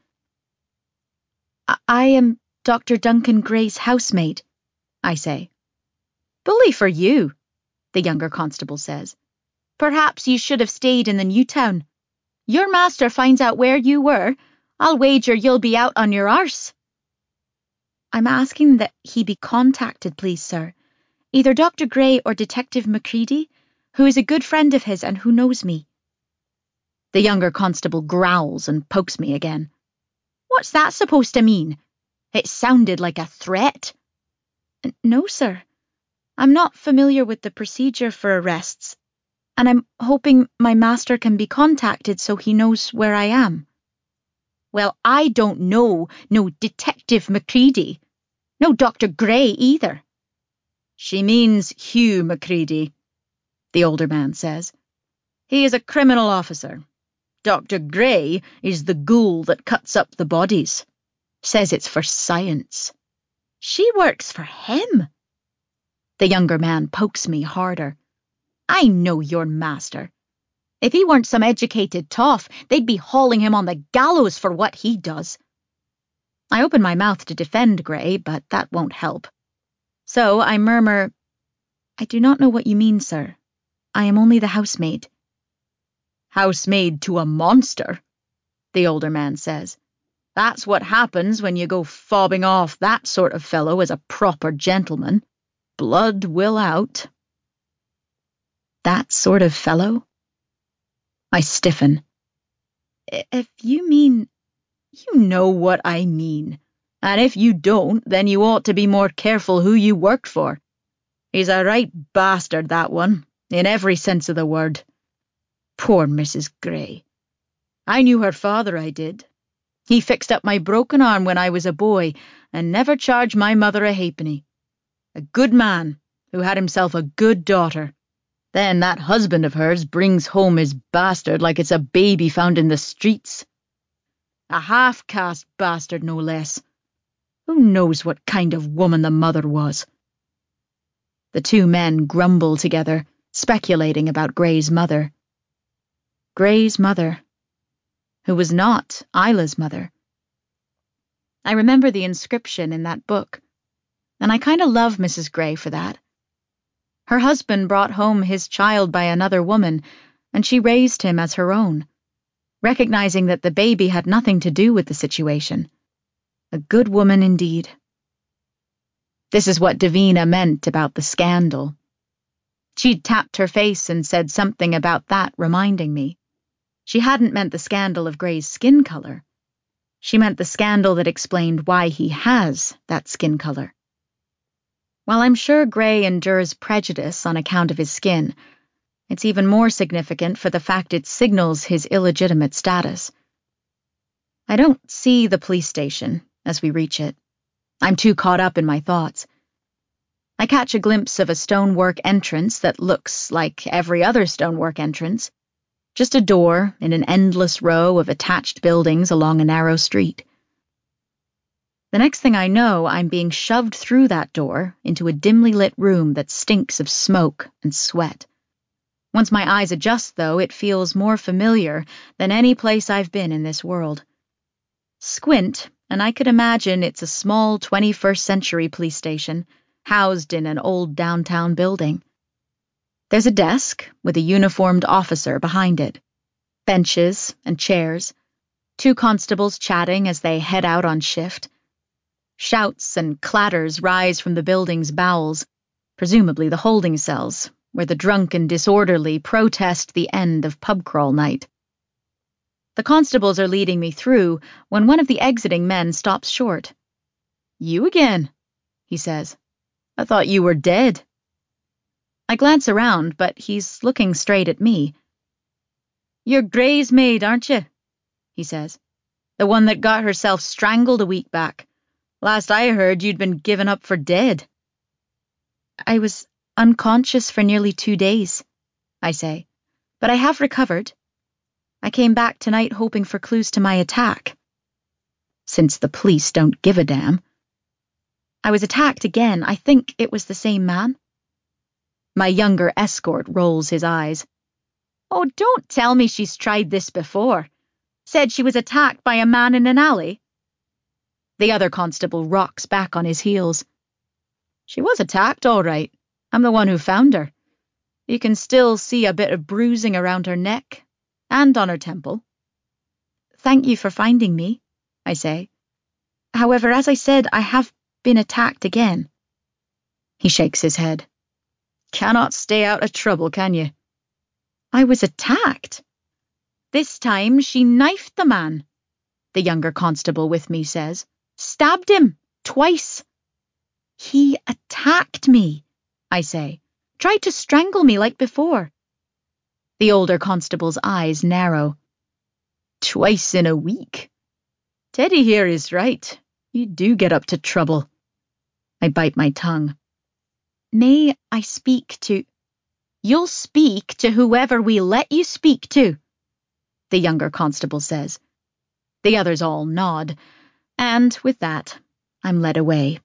I, I am Doctor Duncan Gray's housemate, I say. Bully for you, the younger constable says. Perhaps you should have stayed in the new town. Your master finds out where you were, I'll wager you'll be out on your arse. I'm asking that he be contacted, please, sir. Either Doctor Gray or Detective Macready, who is a good friend of his and who knows me. The younger constable growls and pokes me again. What's that supposed to mean? It sounded like a threat. No, sir. I'm not familiar with the procedure for arrests, and I'm hoping my master can be contacted so he knows where I am. Well, I don't know no Detective Macready. No Doctor Gray either. She means Hugh Macready, the older man says. He is a criminal officer. Doctor Gray is the ghoul that cuts up the bodies. Says it's for science. She works for him. The younger man pokes me harder. I know your master. If he weren't some educated toff, they'd be hauling him on the gallows for what he does. I open my mouth to defend Gray, but that won't help. So I murmur, I do not know what you mean, sir. I am only the housemaid. Housemaid to a monster, the older man says. That's what happens when you go fobbing off that sort of fellow as a proper gentleman. Blood will out. That sort of fellow? I stiffen. If you mean... You know what I mean. And if you don't, then you ought to be more careful who you work for. He's a right bastard, that one, in every sense of the word. Poor Missus Gray. I knew her father, I did. He fixed up my broken arm when I was a boy and never charged my mother a halfpenny. A good man who had himself a good daughter. Then that husband of hers brings home his bastard like it's a baby found in the streets. A half-caste bastard, no less. Who knows what kind of woman the mother was? The two men grumble together, speculating about Gray's mother. Gray's mother, who was not Isla's mother. I remember the inscription in that book, and I kind of love Missus Gray for that. Her husband brought home his child by another woman, and she raised him as her own, recognizing that the baby had nothing to do with the situation. A good woman indeed. This is what Davina meant about the scandal. She'd tapped her face and said something about that reminding me. She hadn't meant the scandal of Gray's skin color. She meant the scandal that explained why he has that skin color. While I'm sure Gray endures prejudice on account of his skin, it's even more significant for the fact it signals his illegitimate status. I don't see the police station as we reach it. I'm too caught up in my thoughts. I catch a glimpse of a stonework entrance that looks like every other stonework entrance. Just a door in an endless row of attached buildings along a narrow street. The next thing I know, I'm being shoved through that door into a dimly lit room that stinks of smoke and sweat. Once my eyes adjust, though, it feels more familiar than any place I've been in this world. Squint, and I could imagine it's a small twenty-first century police station, housed in an old downtown building. There's a desk with a uniformed officer behind it. Benches and chairs. Two constables chatting as they head out on shift. Shouts and clatters rise from the building's bowels, presumably the holding cells, where the drunk and disorderly protest the end of pub crawl night. The constables are leading me through when one of the exiting men stops short. "You again," he says. "I thought you were dead." I glance around, but he's looking straight at me. "You're Gray's maid, aren't you?" he says. "The one that got herself strangled a week back. Last I heard, you'd been given up for dead." "I was unconscious for nearly two days," I say, "but I have recovered. I came back tonight hoping for clues to my attack." Since the police don't give a damn. "I was attacked again. I think it was the same man." My younger escort rolls his eyes. "Oh, don't tell me she's tried this before. Said she was attacked by a man in an alley." The other constable rocks back on his heels. "She was attacked, all right. I'm the one who found her. You can still see a bit of bruising around her neck and on her temple." "Thank you for finding me," I say. "However, as I said, I have been attacked again." He shakes his head. "Cannot stay out of trouble, can you?" "I was attacked." "This time she knifed the man," the younger constable with me says. "Stabbed him, twice." "He attacked me," I say. "Tried to strangle me like before." The older constable's eyes narrow. "Twice in a week. Teddy here is right. You do get up to trouble." I bite my tongue. "May I speak to—" "You'll speak to whoever we let you speak to," the younger constable says. The others all nod, and with that, I'm led away.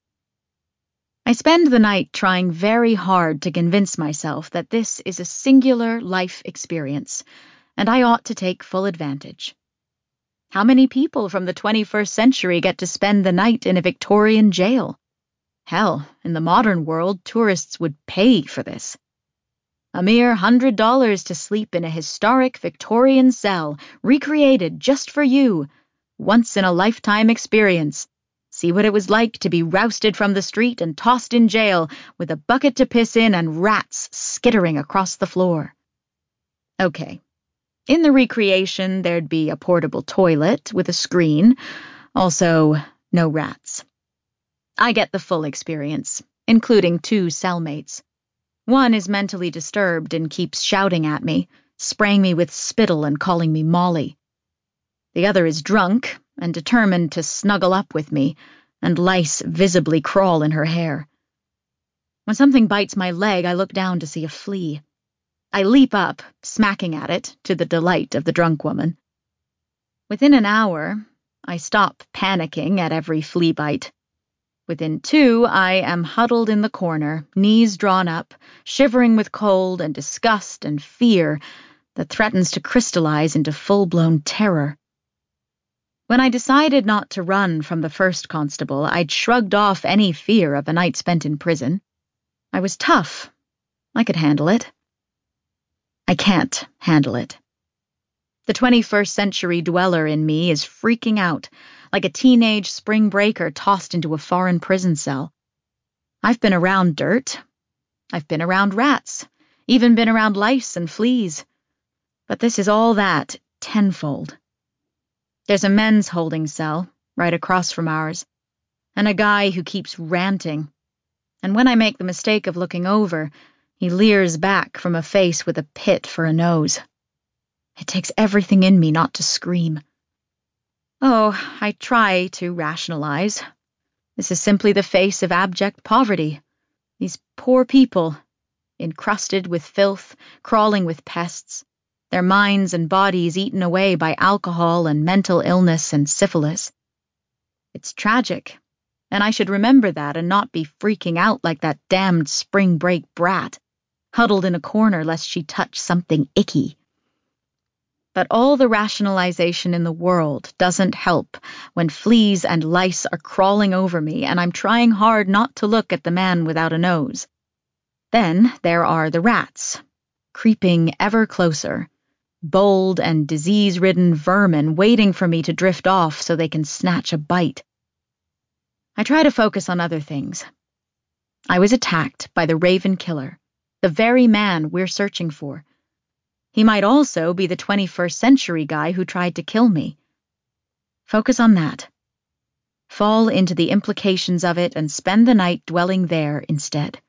I spend the night trying very hard to convince myself that this is a singular life experience, and I ought to take full advantage. How many people from the twenty-first century get to spend the night in a Victorian jail? Hell, in the modern world, tourists would pay for this. A mere hundred dollars to sleep in a historic Victorian cell, recreated just for you. Once-in-a-lifetime experience. See what it was like to be rousted from the street and tossed in jail with a bucket to piss in and rats skittering across the floor. Okay. In the recreation, there'd be a portable toilet with a screen. Also, no rats. I get the full experience, including two cellmates. One is mentally disturbed and keeps shouting at me, spraying me with spittle and calling me Molly. The other is drunk and determined to snuggle up with me, and lice visibly crawl in her hair. When something bites my leg, I look down to see a flea. I leap up, smacking at it, to the delight of the drunk woman. Within an hour, I stop panicking at every flea bite. Within two, I am huddled in the corner, knees drawn up, shivering with cold and disgust and fear that threatens to crystallize into full-blown terror. When I decided not to run from the first constable, I'd shrugged off any fear of a night spent in prison. I was tough. I could handle it. I can't handle it. The twenty-first century dweller in me is freaking out, like a teenage spring breaker tossed into a foreign prison cell. I've been around dirt. I've been around rats, even been around lice and fleas. But this is all that, tenfold. There's a men's holding cell, right across from ours, and a guy who keeps ranting. And when I make the mistake of looking over, he leers back from a face with a pit for a nose. It takes everything in me not to scream. Oh, I try to rationalize. This is simply the face of abject poverty. These poor people, encrusted with filth, crawling with pests, their minds and bodies eaten away by alcohol and mental illness and syphilis. It's tragic, and I should remember that and not be freaking out like that damned spring break brat, huddled in a corner lest she touch something icky. But all the rationalization in the world doesn't help when fleas and lice are crawling over me and I'm trying hard not to look at the man without a nose. Then there are the rats, creeping ever closer, bold and disease-ridden vermin waiting for me to drift off so they can snatch a bite. I try to focus on other things. I was attacked by the Raven Killer, the very man we're searching for. He might also be the twenty-first century guy who tried to kill me. Focus on that. Fall into the implications of it and spend the night dwelling there instead.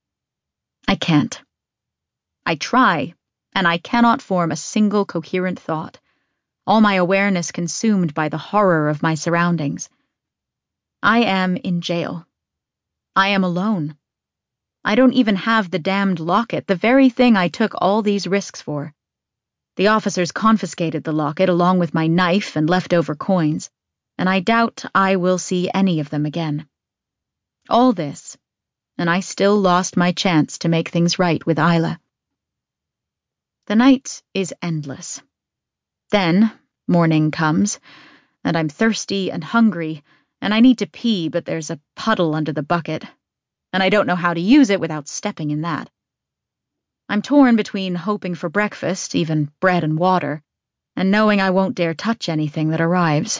I can't. I try, and I cannot form a single coherent thought, all my awareness consumed by the horror of my surroundings. I am in jail. I am alone. I don't even have the damned locket, the very thing I took all these risks for. The officers confiscated the locket along with my knife and leftover coins, and I doubt I will see any of them again. All this, and I still lost my chance to make things right with Isla. The night is endless. Then, morning comes, and I'm thirsty and hungry, and I need to pee, but there's a puddle under the bucket, and I don't know how to use it without stepping in that. I'm torn between hoping for breakfast, even bread and water, and knowing I won't dare touch anything that arrives.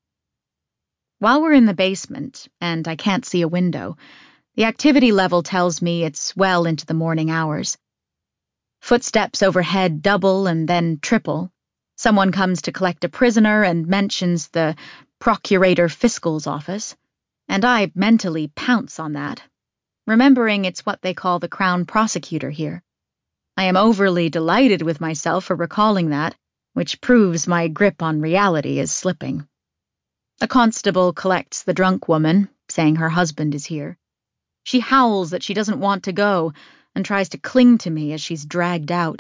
While we're in the basement, and I can't see a window, the activity level tells me it's well into the morning hours. Footsteps overhead double and then triple. Someone comes to collect a prisoner and mentions the Procurator Fiscal's office, and I mentally pounce on that, remembering it's what they call the Crown Prosecutor here. I am overly delighted with myself for recalling that, which proves my grip on reality is slipping. A constable collects the drunk woman, saying her husband is here. She howls that she doesn't want to go and tries to cling to me as she's dragged out.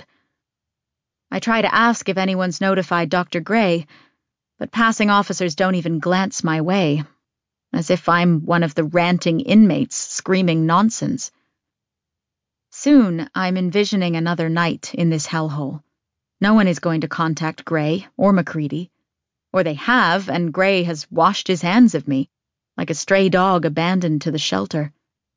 I try to ask if anyone's notified Doctor Gray, but passing officers don't even glance my way, as if I'm one of the ranting inmates screaming nonsense. Soon I'm envisioning another night in this hellhole. No one is going to contact Gray or MacReady, or they have, and Gray has washed his hands of me, like a stray dog abandoned to the shelter.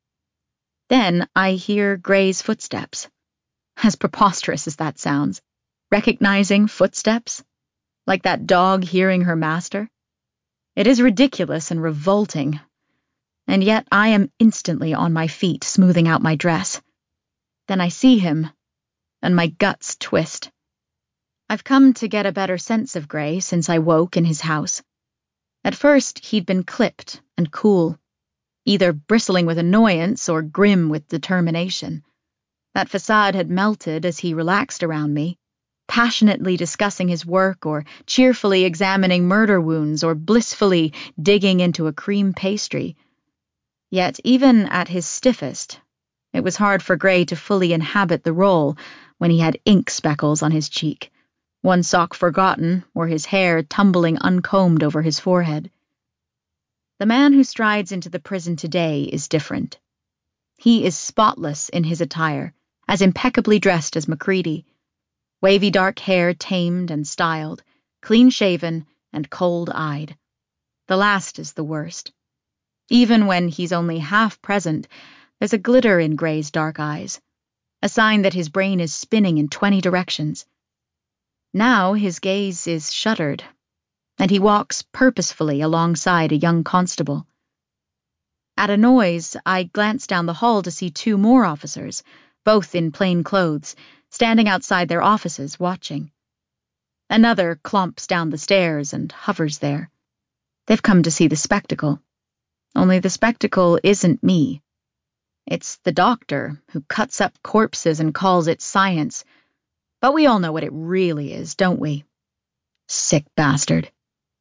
Then I hear Gray's footsteps. As preposterous as that sounds, recognizing footsteps, like that dog hearing her master. It is ridiculous and revolting, and yet I am instantly on my feet, smoothing out my dress. Then I see him, and my guts twist. I've come to get a better sense of Gray since I woke in his house. At first, he'd been clipped and cool, either bristling with annoyance or grim with determination. That facade had melted as he relaxed around me, passionately discussing his work or cheerfully examining murder wounds or blissfully digging into a cream pastry. Yet even at his stiffest, it was hard for Gray to fully inhabit the role when he had ink speckles on his cheek, one sock forgotten or his hair tumbling uncombed over his forehead. The man who strides into the prison today is different. He is spotless in his attire, as impeccably dressed as MacReady. Wavy dark hair tamed and styled, clean-shaven and cold-eyed. The last is the worst. Even when he's only half present, there's a glitter in Gray's dark eyes, a sign that his brain is spinning in twenty directions. Now his gaze is shuttered, and he walks purposefully alongside a young constable. At a noise, I glance down the hall to see two more officers, both in plain clothes, standing outside their offices watching. Another clomps down the stairs and hovers there. They've come to see the spectacle. Only the spectacle isn't me. It's the doctor who cuts up corpses and calls it science. But we all know what it really is, don't we? Sick bastard.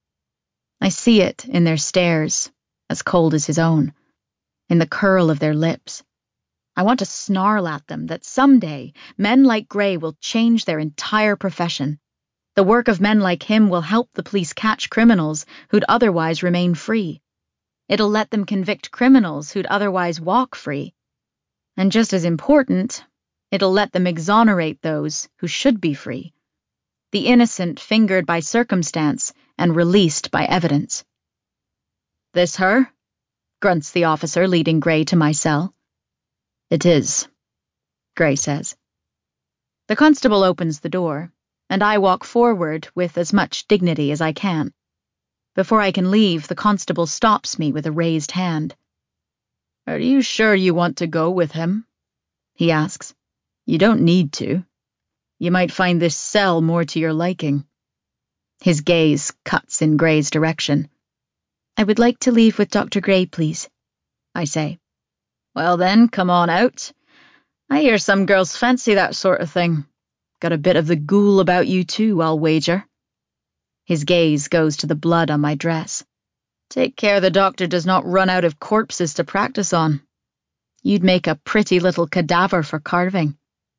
I see it in their stares, as cold as his own, in the curl of their lips. I want to snarl at them that someday men like Gray will change their entire profession. The work of men like him will help the police catch criminals who'd otherwise remain free. It'll let them convict criminals who'd otherwise walk free. And just as important, it'll let them exonerate those who should be free. The innocent fingered by circumstance and released by evidence. "This her?" grunts the officer leading Gray to my cell. "It is," Gray says. The constable opens the door, and I walk forward with as much dignity as I can. Before I can leave, the constable stops me with a raised hand. "Are you sure you want to go with him?" he asks. "You don't need to. You might find this cell more to your liking." His gaze cuts in Gray's direction. "I would like to leave with Doctor Gray, please," I say. "Well then, come on out. I hear some girls fancy that sort of thing. Got a bit of the ghoul about you too, I'll wager." His gaze goes to the blood on my dress. "Take care the doctor does not run out of corpses to practice on. You'd make a pretty little cadaver for carving."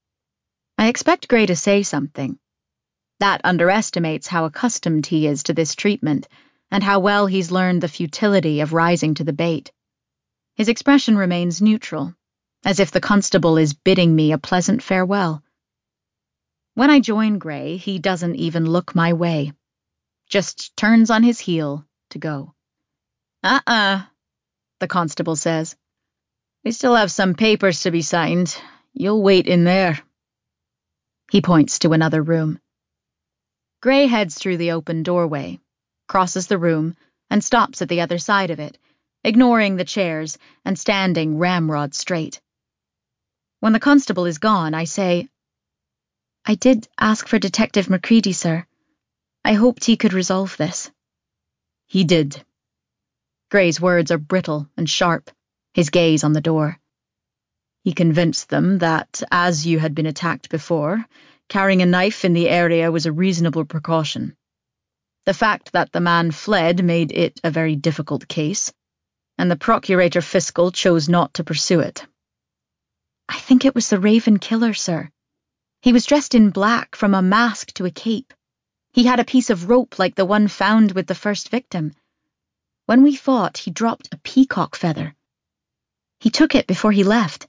I expect Gray to say something. That underestimates how accustomed he is to this treatment and how well he's learned the futility of rising to the bait. His expression remains neutral, as if the constable is bidding me a pleasant farewell. When I join Gray, he doesn't even look my way, just turns on his heel to go. Uh-uh, the constable says. "We still have some papers to be signed. You'll wait in there." He points to another room. Gray heads through the open doorway, crosses the room, and stops at the other side of it, ignoring the chairs and standing ramrod straight. When the constable is gone, I say, "I did ask for Detective Macready, sir. I hoped he could resolve this." "He did." Gray's words are brittle and sharp, his gaze on the door. "He convinced them that, as you had been attacked before, carrying a knife in the area was a reasonable precaution. The fact that the man fled made it a very difficult case, and the Procurator Fiscal chose not to pursue it." "I think it was the Raven killer, sir. He was dressed in black from a mask to a cape. He had a piece of rope like the one found with the first victim. When we fought, he dropped a peacock feather. He took it before he left."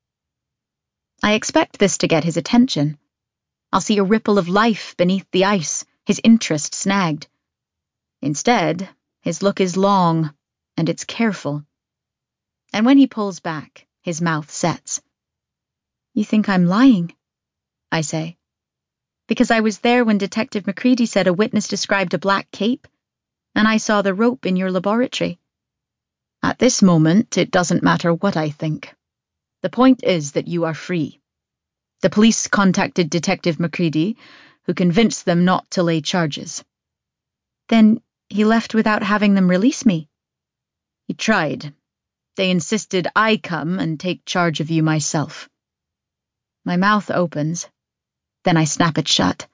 I expect this to get his attention. I'll see a ripple of life beneath the ice, his interest snagged. Instead, his look is long, and it's careful. And when he pulls back, his mouth sets. "You think I'm lying?" I say. "Because I was there when Detective Macready said a witness described a black cape, and I saw the rope in your laboratory." "At this moment, it doesn't matter what I think. The point is that you are free. The police contacted Detective Macready, who convinced them not to lay charges." "Then he left without having them release me?" "He tried. They insisted I come and take charge of you myself." My mouth opens, then I snap it shut.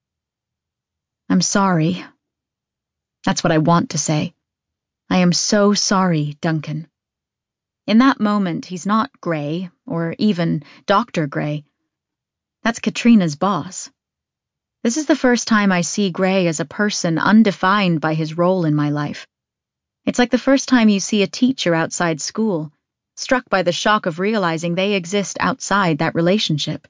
"I'm sorry." That's what I want to say. I am so sorry, Duncan. In that moment, he's not Gray, or even Doctor Gray. That's Katrina's boss. This is the first time I see Gray as a person undefined by his role in my life. It's like the first time you see a teacher outside school, struck by the shock of realizing they exist outside that relationship.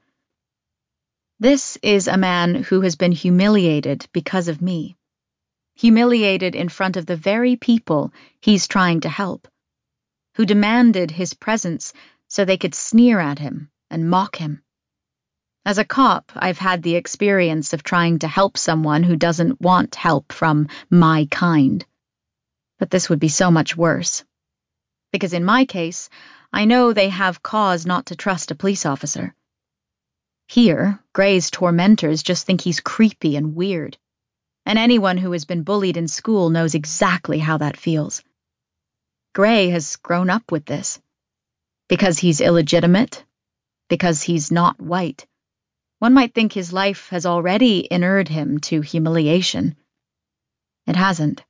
This is a man who has been humiliated because of me. Humiliated in front of the very people he's trying to help, who demanded his presence so they could sneer at him and mock him. As a cop, I've had the experience of trying to help someone who doesn't want help from my kind. But this would be so much worse. Because in my case, I know they have cause not to trust a police officer. Here, Gray's tormentors just think he's creepy and weird. And anyone who has been bullied in school knows exactly how that feels. Gray has grown up with this. Because he's illegitimate, because he's not white. One might think his life has already inured him to humiliation. It hasn't.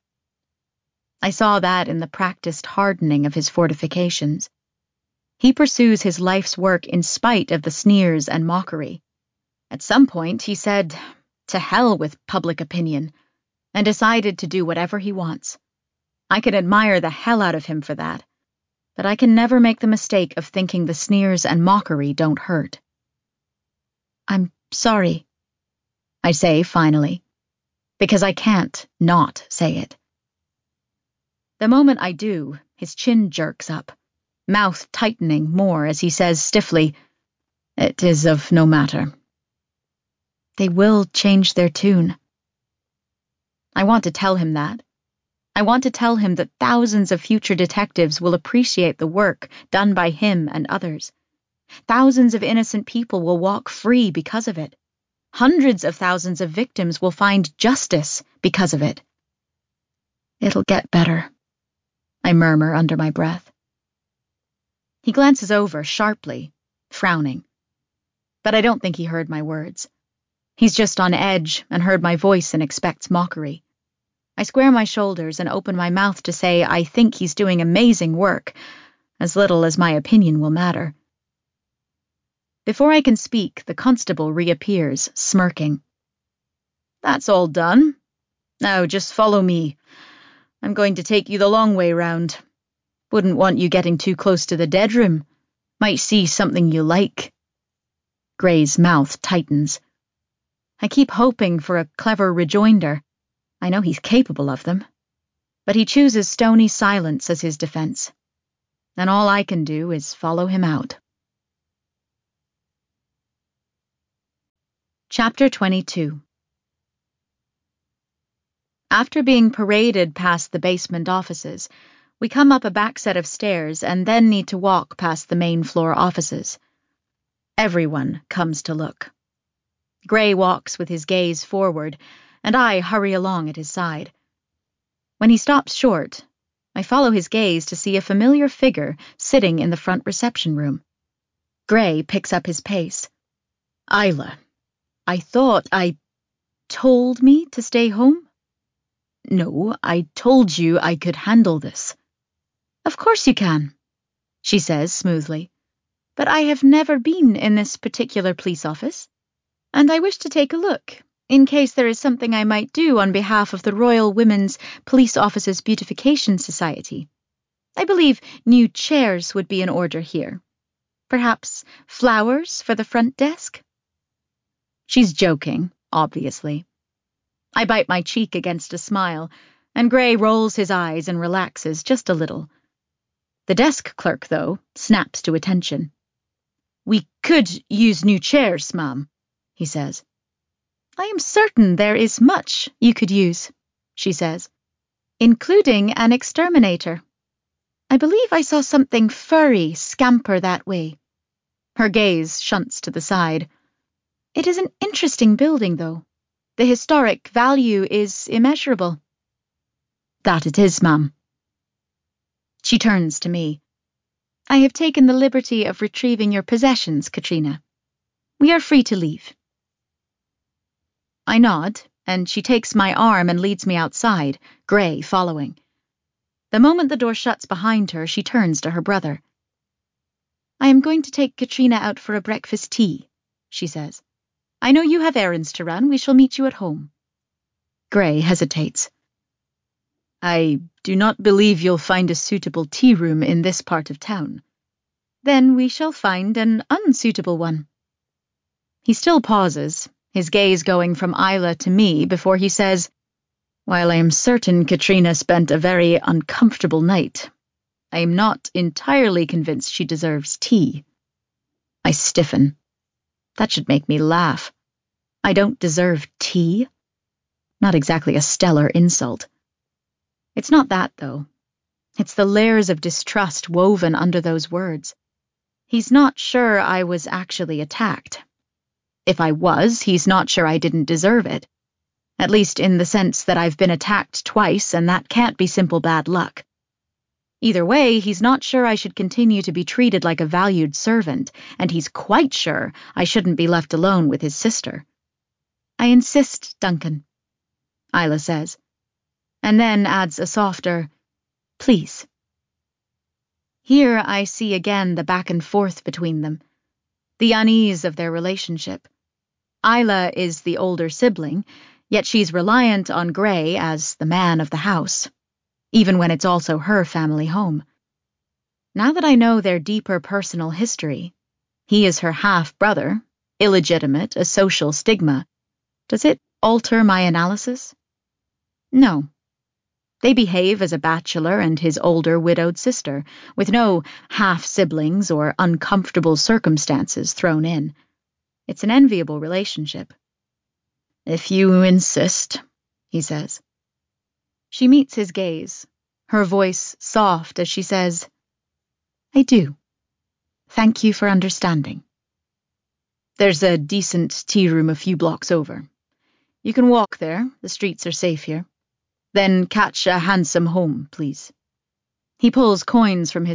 I saw that in the practiced hardening of his fortifications. He pursues his life's work in spite of the sneers and mockery. At some point, he said, "To hell with public opinion," and decided to do whatever he wants. I can admire the hell out of him for that, but I can never make the mistake of thinking the sneers and mockery don't hurt. "I'm sorry," I say finally, because I can't not say it. The moment I do, his chin jerks up, mouth tightening more as he says stiffly, "It is of no matter." They will change their tune. I want to tell him that. I want to tell him that thousands of future detectives will appreciate the work done by him and others. Thousands of innocent people will walk free because of it. Hundreds of thousands of victims will find justice because of it. It'll get better, I murmur under my breath. He glances over sharply, frowning. But I don't think he heard my words. He's just on edge and heard my voice and expects mockery. I square my shoulders and open my mouth to say I think he's doing amazing work, as little as my opinion will matter. Before I can speak, the constable reappears, smirking. That's all done. Now just follow me. I'm going to take you the long way round. Wouldn't want you getting too close to the dead room. Might see something you like. Gray's mouth tightens. I keep hoping for a clever rejoinder. I know he's capable of them. But he chooses stony silence as his defense. And all I can do is follow him out. Chapter twenty-two. After being paraded past the basement offices, we come up a back set of stairs and then need to walk past the main floor offices. Everyone comes to look. Gray walks with his gaze forward, and I hurry along at his side. When he stops short, I follow his gaze to see a familiar figure sitting in the front reception room. Gray picks up his pace. Isla, I thought I... told me to stay home? No, I told you I could handle this. Of course you can, she says smoothly. But I have never been in this particular police office, and I wish to take a look, in case there is something I might do on behalf of the Royal Women's Police Officers Beautification Society. I believe new chairs would be in order here. Perhaps flowers for the front desk? She's joking, obviously. I bite my cheek against a smile, and Gray rolls his eyes and relaxes just a little. The desk clerk, though, snaps to attention. We could use new chairs, ma'am, he says. I am certain there is much you could use, she says, including an exterminator. I believe I saw something furry scamper that way. Her gaze shunts to the side. It is an interesting building, though. The historic value is immeasurable. That it is, ma'am. She turns to me. I have taken the liberty of retrieving your possessions, Katrina. We are free to leave. I nod, and she takes my arm and leads me outside, Gray following. The moment the door shuts behind her, she turns to her brother. I am going to take Katrina out for a breakfast tea, she says. I know you have errands to run. We shall meet you at home. Gray hesitates. I do not believe you'll find a suitable tea room in this part of town. Then we shall find an unsuitable one. He still pauses, his gaze going from Isla to me before he says, While I am certain Katrina spent a very uncomfortable night, I am not entirely convinced she deserves tea. I stiffen. That should make me laugh. I don't deserve tea? Not exactly a stellar insult. It's not that, though. It's the layers of distrust woven under those words. He's not sure I was actually attacked. If I was, he's not sure I didn't deserve it. At least in the sense that I've been attacked twice, and that can't be simple bad luck. Either way, he's not sure I should continue to be treated like a valued servant, and he's quite sure I shouldn't be left alone with his sister. I insist, Duncan, Isla says, and then adds a softer, please. Here I see again the back and forth between them, the unease of their relationship. Isla is the older sibling, yet she's reliant on Gray as the man of the house, even when it's also her family home. Now that I know their deeper personal history, he is her half-brother, illegitimate, a social stigma, does it alter my analysis? No. They behave as a bachelor and his older widowed sister, with no half-siblings or uncomfortable circumstances thrown in. It's an enviable relationship. If you insist, he says. She meets his gaze, her voice soft as she says, I do. Thank you for understanding. There's a decent tea room a few blocks over. You can walk there, the streets are safe here. Then catch a hansom home, please. He pulls coins from his